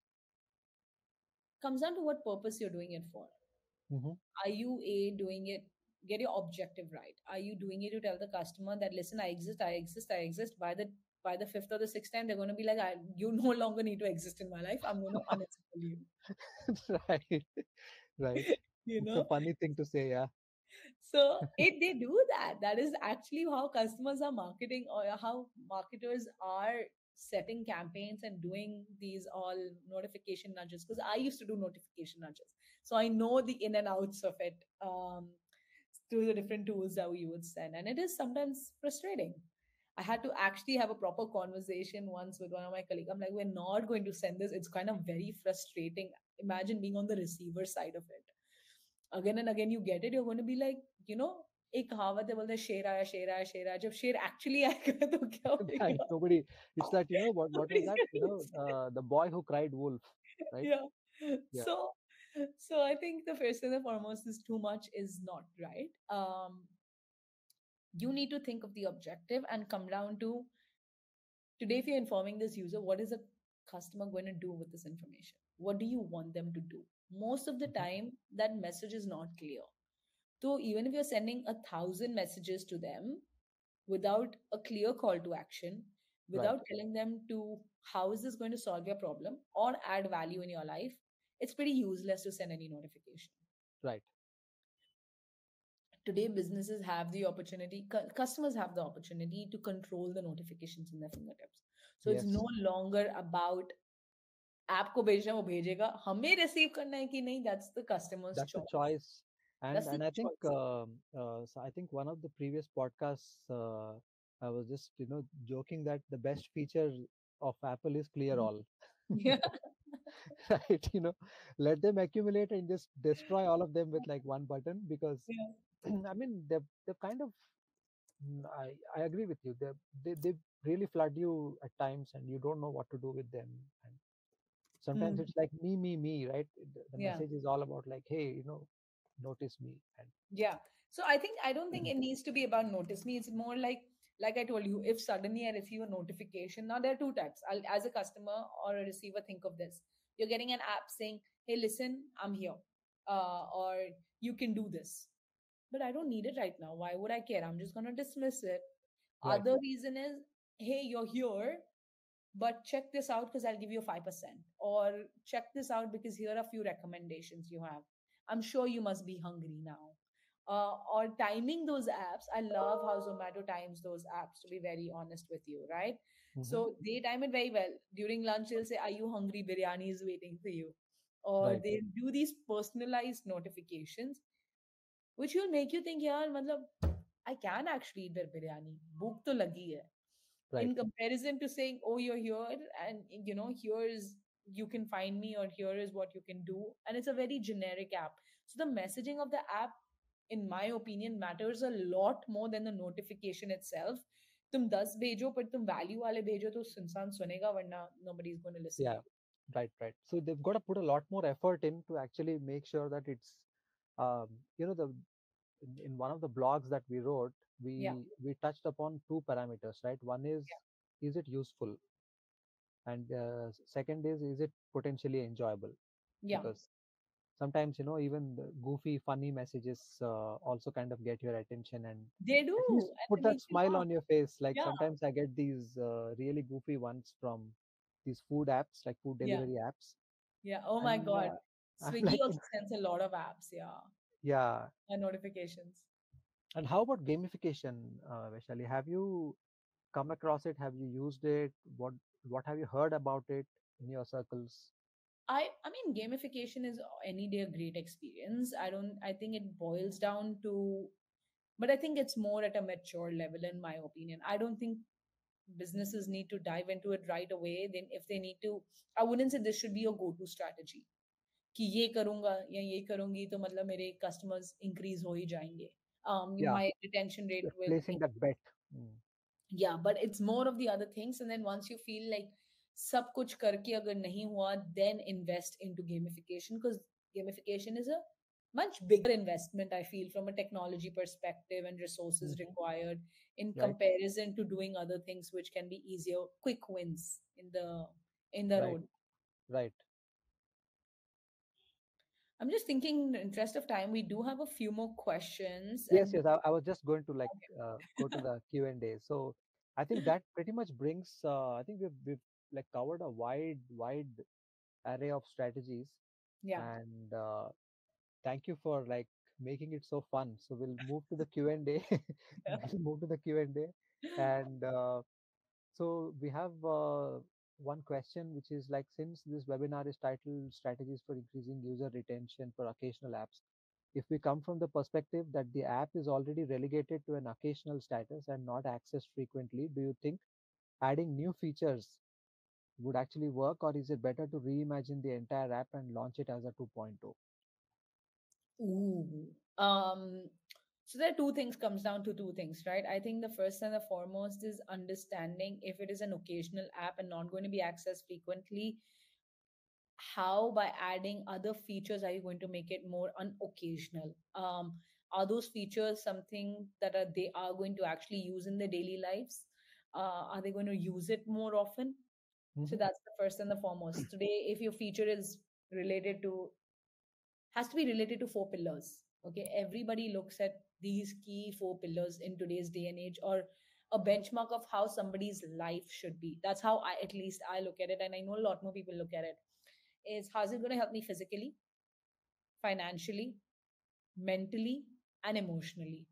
comes down to what purpose you're doing it for. Hmm. Are you a doing it, get your objective right? Are you doing it to tell the customer that, listen, I exist, I exist, I exist? By the by the fifth or the sixth time, they're going to be like, I, you no longer need to exist in my life. I'm going to uninstall you. Right, right. You It's a know, funny thing to say, yeah. so it they do that. That is actually how customers are marketing, or how marketers are setting campaigns and doing these all notification nudges. Because I used to do notification nudges, so I know the in and outs of it. Um, through the different tools that we would send, and it is sometimes frustrating. I had to actually have a proper conversation once with one of my colleagues. I'm like, we're not going to send this. It's kind of very frustrating. Imagine being on the receiver side of it. Again and again you get it, you're going to be like, you know, एक कहावत है, बोलते हैं शेर आया शेर आया शेर आया, जब शेर एक्चुअली आएगा तो क्या Right. होगा? Nobody, it's that, you know, what what was Nobody's that? You gonna know, uh, the boy who cried wolf, right? yeah. Yeah. So so I think the first and the foremost is too much is not right. Um you need to think of the objective and come down to, today if you're informing this user, what is a customer going to do with this information? What do you want them to do? Most of the Mhm. time that message is not clear. So even if you're sending a thousand messages to them without a clear call to action, Right, without telling them to how is this going to solve your problem or add value in your life, it's pretty useless to send any notification. right. Today, businesses have the opportunity, cu- customers have the opportunity to control the notifications in their fingertips. So it's Yes. no longer about app को भेजना, वो भेजेगा, हमें receive करना है कि नहीं, that's the customer's That's the choice. choice. And That's the and I think choice. um uh, so I think one of the previous podcasts uh, I was just you know joking that the best feature of Apple is clear all. Yeah. Right, you know, let them accumulate and just destroy all of them with like one button because Yeah. I mean they're they're kind of mm, I, I agree with you. They they they really flood you at times and you don't know what to do with them. And sometimes Hmm. it's like me, me, me, right? The, the Yeah. message is all about like, hey, you know, notice me. And Yeah. So I think I don't think it needs to be about notice me. It's more like like I told you, if suddenly I receive a notification, now there are two types. I'll, as a customer or a receiver, think of this. You're getting an app saying, hey, listen, I'm here. Uh, or you can do this. But I don't need it right now. Why would I care? I'm just gonna dismiss it. right, Other reason is, hey, you're here, but check this out because I'll give you five percent. Or check this out because here are a few recommendations you have. I'm sure you must be hungry now. Uh, or timing those apps. I love how Zomato times those apps, to be very honest with you, right? hmm, So they time it very well. During lunch, they'll say, are you hungry? Biryani is waiting for you. Or right, they do these personalized notifications, which will make you think, yeah, matlab, I can actually eat their biryani. Bhook to lagi hai, right, in comparison to saying, oh, you're here and you know here's you can find me, or here is what you can do. And it's a very generic app. So the messaging of the app, in my opinion, matters a lot more than the notification itself. तुम दस भेजो पर तुम value वाले भेजो तो इंसान सुनेगा, वरना nobody is going to listen to Yeah, you. right, right. So they've got to put a lot more effort in to actually make sure that it's, um, you know, the in in one of the blogs that we wrote, Yeah, we we touched upon two parameters, right? One is is it useful, and uh, s- second is is it potentially enjoyable? yeah, Because sometimes you know even the goofy, funny messages uh, also kind of get your attention and they at do, least and put they that make you smile laugh. on your face. Like Yeah, sometimes I get these uh, really goofy ones from these food apps, like food yeah, delivery apps, yeah. Oh my and God. uh, I'm Swiggy like, also sends a lot of apps, yeah, yeah. and notifications. And how about gamification, uh, Vaishali? Have you come across it? Have you used it? What what have you heard about it in your circles? I I mean, gamification is any day a great experience. I don't I think it boils down to, but I think it's more at a mature level in my opinion. I don't think businesses need to dive into it right away. Then if they need to, I wouldn't say this should be a go-to strategy. कि ये करूंगा या ये करूंगी तो मतलब मेरे customers increase हो ही जाएंगे. Um, Yeah, my retention rate like will placing that bet. Mm. yeah, but it's more of the other things. And then once you feel like सब कुछ करके अगर नहीं हुआ, then invest into gamification, because gamification is a much bigger investment, I feel, from a technology perspective and resources Hmm. required in Right, comparison to doing other things which can be easier, quick wins in the in the right, road. right. I'm just thinking, in the interest of time, we do have a few more questions Yes, and yes. I, I was just going to like uh, go to okay. the Q and A. So I think that pretty much brings. Uh, I think we've we've like covered a wide wide array of strategies, Yeah. and uh, thank you for like making it so fun. So we'll move to the Q and A. We'll move to the Q and A, and uh, so we have uh, one question, which is like, since this webinar is titled "Strategies for Increasing User Retention for Occasional Apps," if we come from the perspective that the app is already relegated to an occasional status and not accessed frequently, do you think adding new features would actually work, or is it better to reimagine the entire app and launch it as a 2.0? Ooh. Um, so there are two things, comes down to two things, right? I think the first and the foremost is understanding if it is an occasional app and not going to be accessed frequently, how by adding other features are you going to make it more unoccasional? Um, are those features something that are they are going to actually use in their daily lives? Uh, are they going to use it more often? So Hmm. that's the first and the foremost. Today, if your feature is related to has to be related to four pillars. Okay, everybody looks at these key four pillars in today's day and age, or a benchmark of how somebody's life should be. That's how I, at least I look at it, and I know a lot more people look at it. Is how's it going to help me physically, financially, mentally, and emotionally?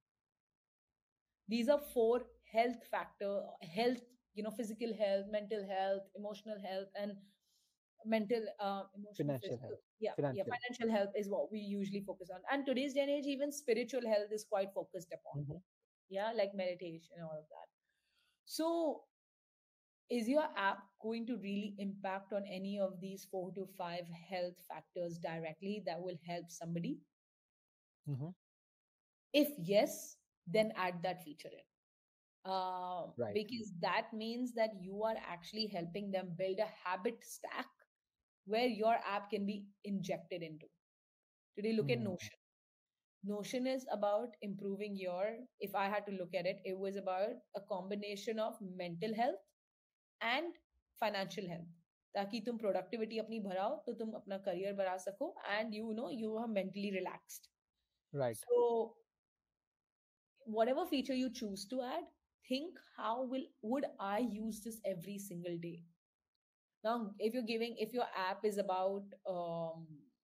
These are four health factor health, you know, physical health, mental health, emotional health, and mental uh, emotional Financial physical, health, yeah, yeah, financial. financial health is what we usually focus on. And today's day and age, even spiritual health is quite focused upon, Hmm. yeah, like meditation and all of that. So is your app going to really impact on any of these four to five health factors directly that will help somebody? Hmm. If yes, then add that feature in, uh, Right. because that means that you are actually helping them build a habit stack where your app can be injected into. Today, look at Mm. Notion. Notion is about improving your, if I had to look at it, it was about a combination of mental health and financial health. ताकि तुम productivity अपनी बढ़ाओ तो तुम अपना career बढ़ा सको and you know you are mentally relaxed. Right. So whatever feature you choose to add, think how will would I use this every single day. Now if you're giving, if your app is about um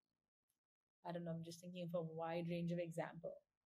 I don't know, I'm just thinking of a wide range of example.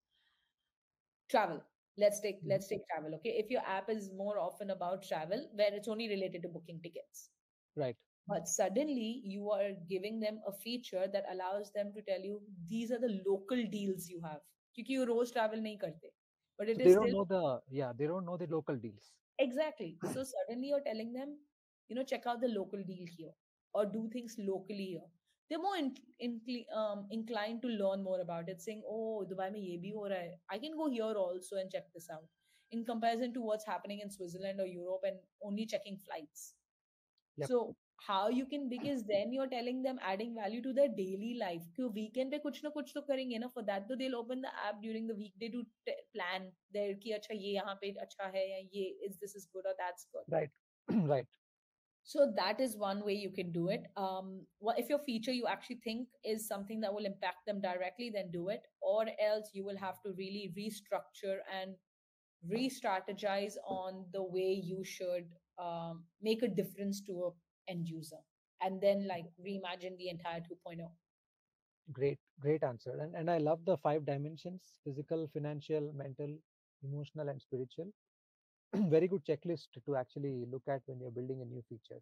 Travel. Let's take Mhm. let's take travel. Okay. If your app is more often about travel, where it's only related to booking tickets. Right. But suddenly you are giving them a feature that allows them to tell you these are the local deals you have. क्योंकि you rose travel नहीं करते. But So it they is don't still know the, yeah, they don't know the local deals. exactly. So suddenly you're telling them, you know, check out the local deal here. or do things locally here, they're more in, in, um, inclined to learn more about it, saying, oh, Dubai mein ye bhi ho raha hai. I can go here also and check this out. In comparison to what's happening in Switzerland or Europe and only checking flights. Yep. So how you can, because then you're telling them adding value to their daily life. क्यों weekend पे कुछ ना कुछ तो करेंगे ना. For that तो they'll open the app during the weekday to t- plan their कि अच्छा ये यहाँ पे अच्छा है या ये is this is good or that's good. Right. Right. So that is one way you can do it. Um, what if your feature you actually think is something that will impact them directly, then do it. Or else you will have to really restructure and re-strategize on the way you should um, make a difference to a end user, and then like reimagine the entire 2.0. Great, great answer. And and I love the five dimensions: physical, financial, mental, emotional, and spiritual. Very good checklist to actually look at when you're building a new feature.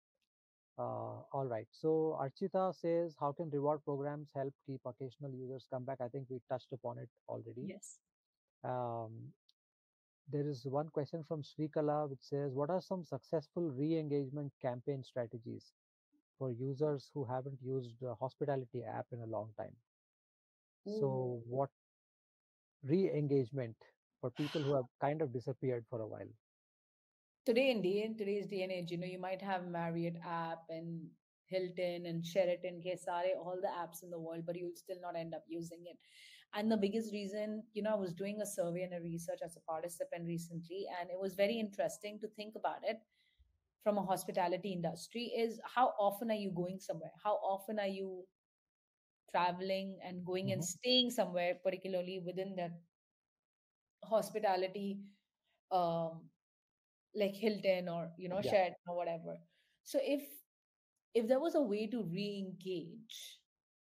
Uh, all right. So Archita says, how can reward programs help keep occasional users come back? I think we touched upon it already. Yes. Um, there is one question from Srikala which says, what are some successful re-engagement campaign strategies for users who haven't used a hospitality app in a long time? Ooh. So what re-engagement for people who have kind of disappeared for a while? Today in day in today's day and age, you know, you might have Marriott app and Hilton and Sheraton, ke sare, all the apps in the world, but you'll still not end up using it. And the biggest reason, you know, I was doing a survey and a research as a participant recently, and it was very interesting to think about it from a hospitality industry is how often are you going somewhere? How often are you traveling and going and Hmm. staying somewhere, particularly within that hospitality, um, like Hilton or you know Yeah. Sheraton or whatever. So if if there was a way to re-engage,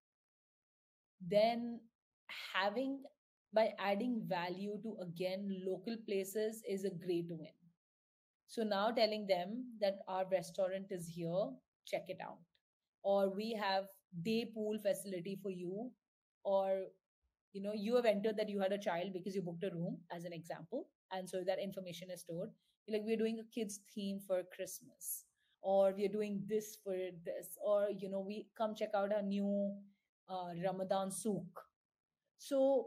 then having by adding value to again local places is a great win. So now telling them that our restaurant is here, check it out. Or we have day pool facility for you. Or, you know, you have entered that you had a child because you booked a room, as an example. And so that information is stored. Like we're doing a kids theme for Christmas. Or we're doing this for this. Or, you know, we come check out our new uh, Ramadan souk. So,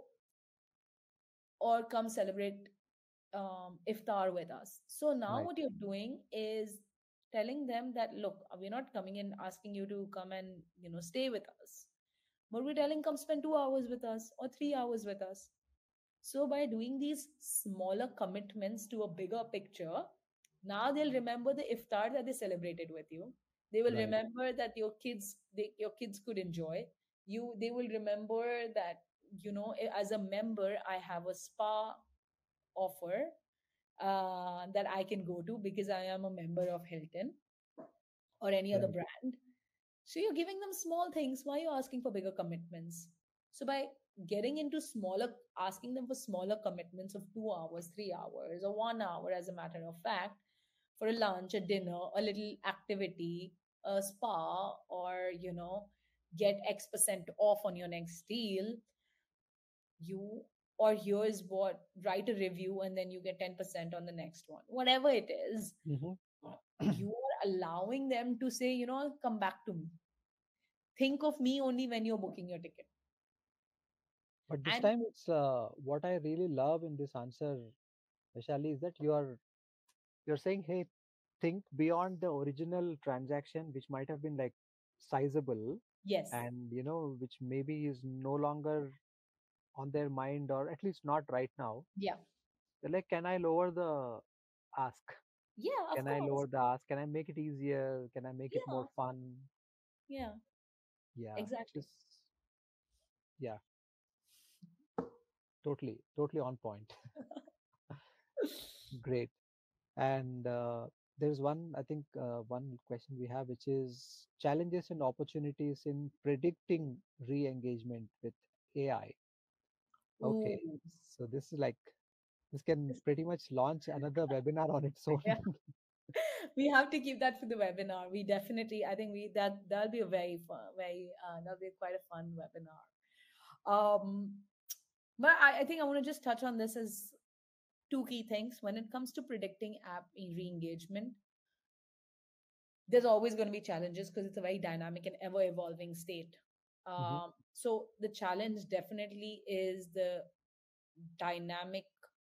or come celebrate um, iftar with us. So now Right. what you're doing is telling them that look, we're not coming in asking you to come and you know stay with us, but we're telling come spend two hours with us or three hours with us. So by doing these smaller commitments to a bigger picture, now they'll remember the iftar that they celebrated with you. They will Right. remember that your kids, they, your kids could enjoy you. They will remember that you know as a member, I have a spa offer uh, that I can go to because I am a member of Hilton or any other Right. brand. So you're giving them small things. Why are you asking for bigger commitments? So by getting into smaller, asking them for smaller commitments of two hours, three hours, or one hour, as a matter of fact, for a lunch, a dinner, a little activity, a spa, or you know, get X percent off on your next deal, you or here's what write a review and then you get ten percent on the next one, whatever it is. Hmm. You are allowing them to say, you know, come back to me, think of me only when you're booking your ticket. But this And time, it's uh, what I really love in this answer, Vaishali, is that you are you're saying, hey, think beyond the original transaction, which might have been like sizable, yes, and you know, which maybe is no longer on their mind, or at least not right now. yeah, They're like, can I lower the ask? yeah, of Can I course, lower the ask? Can I make it easier? Can I make it more yeah, fun? yeah, Yeah, which exactly. is, yeah, totally, totally on point. Great. And uh, there's one, I think, uh, one question we have, which is challenges and opportunities in predicting re-engagement with A I. Okay, Ooh. so this is like, this can This- pretty much launch another webinar on its own. yeah. We have to keep that for the webinar. We definitely, I think we that that'll be a very fun, very uh, that'll be quite a fun webinar. Um, but I, I think I want to just touch on this as two key things when it comes to predicting app re-engagement. there's always going to be challenges because it's a very dynamic and ever evolving state. Hmm. Um, so the challenge definitely is the dynamic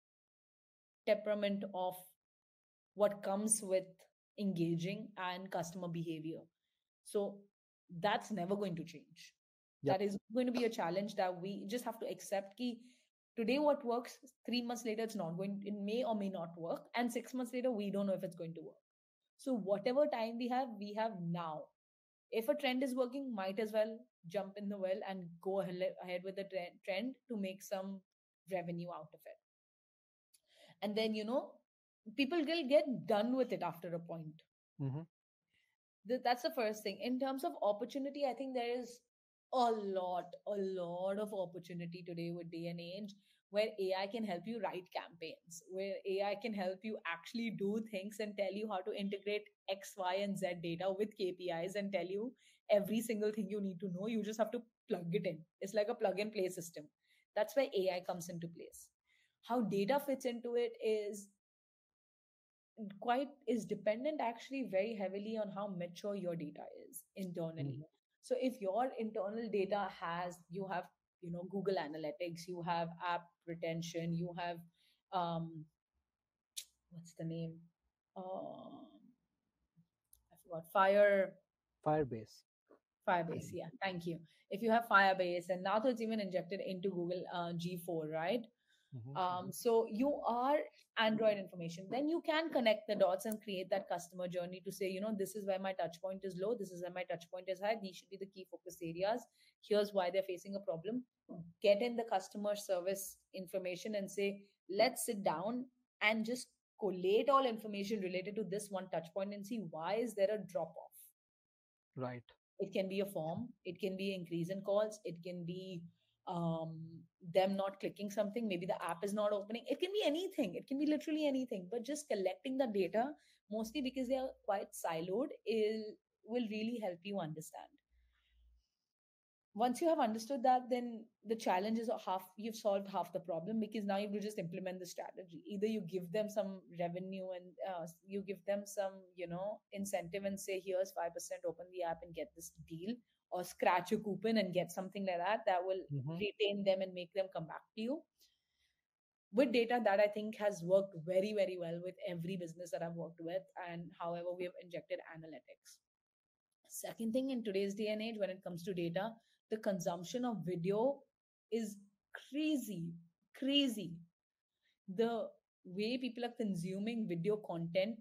temperament of what comes with engaging and customer behavior. So that's never going to change. Yep. That is going to be a challenge that we just have to accept. Ki today what works, three months later it's not going. It may or may not work, and six months later we don't know if it's going to work. So whatever time we have, we have now. If a trend is working, might as well jump in the well and go ahe- ahead with the tre- trend to make some revenue out of it. And then, you know, people will get done with it after a point. Hmm. Th- that's the first thing. In terms of opportunity, I think there is a lot, a lot of opportunity today with day and age where A I can help you write campaigns, where A I can help you actually do things and tell you how to integrate X, Y, and Z data with K P Is and tell you every single thing you need to know. You just have to plug it in. It's like a plug and play system. That's where A I comes into place. How data fits into it is quite is dependent actually very heavily on how mature your data is internally. Hmm. So if your internal data has, you have, you know, Google Analytics, you have app retention, you have um what's the name, um I forgot, fire Firebase. Firebase, yeah, thank you. If you have Firebase, and now it's even injected into Google uh, G four, right? Hmm. Um, so you are Android information. Then you can connect the dots and create that customer journey to say, you know, this is where my touch point is low, this is where my touch point is high. These should be the key focus areas. Here's why they're facing a problem. Get in the customer service information and say, let's sit down and just collate all information related to this one touch point and see why is there a drop off. Right. It can be a form, it can be increase in calls, it can be um, them not clicking something, maybe the app is not opening, it can be anything, it can be literally anything. But just collecting the data, mostly because they are quite siloed, is will really help you understand. Once you have understood that, then the challenge is half, you've solved half the problem, because now you have to just implement the strategy. Either you give them some revenue and uh, you give them some, you know, incentive and say, here's five percent, open the app and get this deal, or scratch a coupon and get something like that that will Hmm. retain them and make them come back to you with data. That I think has worked very very well with every business that I've worked with, and however we have injected analytics. Second thing, in today's day and age, when it comes to data, the consumption of video is crazy, crazy. The way people are consuming video content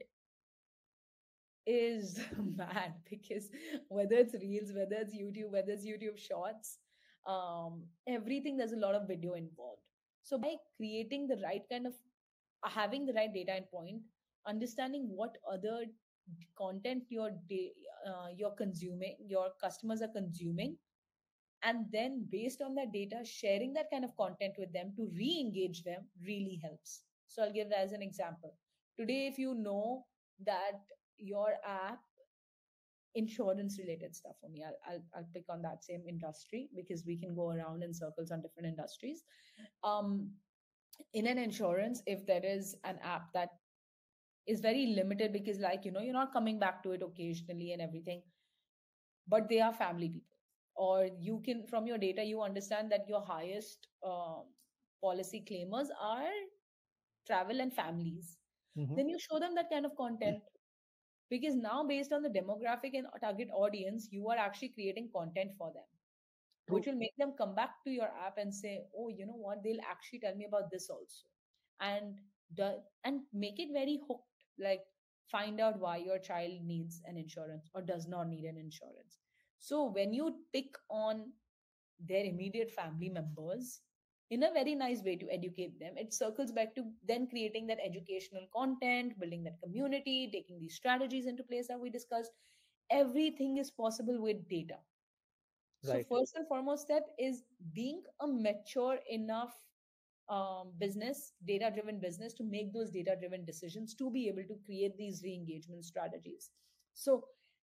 is mad, because whether it's reels, whether it's YouTube, whether it's YouTube shorts, um, everything, there's a lot of video involved. So by creating the right kind of, uh, having the right data and point, understanding what other content your da- uh, you're consuming, your customers are consuming, and then based on that data, sharing that kind of content with them to re-engage them really helps. So I'll give that as an example. Today, if you know that your app, insurance related stuff for me, I'll, I'll i'll pick on that same industry because we can go around in circles on different industries. um in an insurance, if there is an app that is very limited, because like, you know, you're not coming back to it occasionally and everything, but they are family people, or you can, from your data, you understand that your highest um, policy claimers are travel and families, Hmm. then you show them that kind of content, because now based on the demographic and target audience, you are actually creating content for them, which True. will make them come back to your app and say, oh, you know what, they'll actually tell me about this also. And the, and make it very hooked, like find out why your child needs an insurance or does not need an insurance. So when you pick on their immediate family members in a very nice way to educate them, it circles back to then creating that educational content, building that community, taking these strategies into place that we discussed. Everything is possible with data. So Right. first and foremost step is being a mature enough um, business, data driven business, to make those data driven decisions, to be able to create these re engagement strategies. So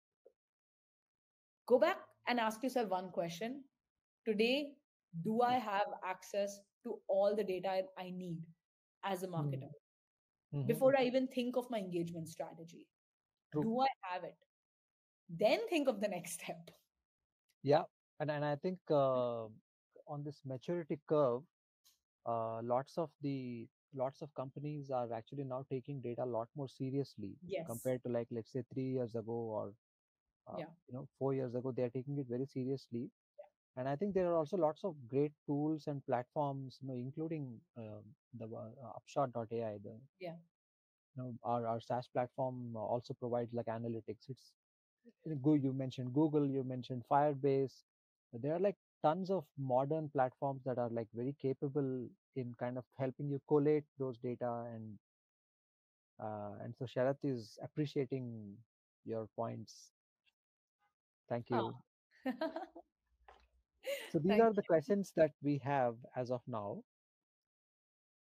go back and ask yourself one question today: do I have access to all the data I need as a marketer Hmm. Hmm. before I even think of my engagement strategy? True. Do I have it? then think of the next step. Yeah, and and I think uh, on this maturity curve, uh, lots of the lots of companies are actually now taking data a lot more seriously Yes. compared to, like, let's say, three years ago, or uh, Yeah. you know four years ago. They are taking it very seriously, and I think there are also lots of great tools and platforms, you know, including um the uh, Upshot dot A I. The Yeah. you know our, our SaaS platform also provides like analytics. It's Go- you mentioned Google, you mentioned Firebase. There are like tons of modern platforms that are like very capable in kind of helping you collate those data, and uh, and so Sharath is appreciating your points. Thank Ah. you. So these Thank are the you. questions that we have as of now.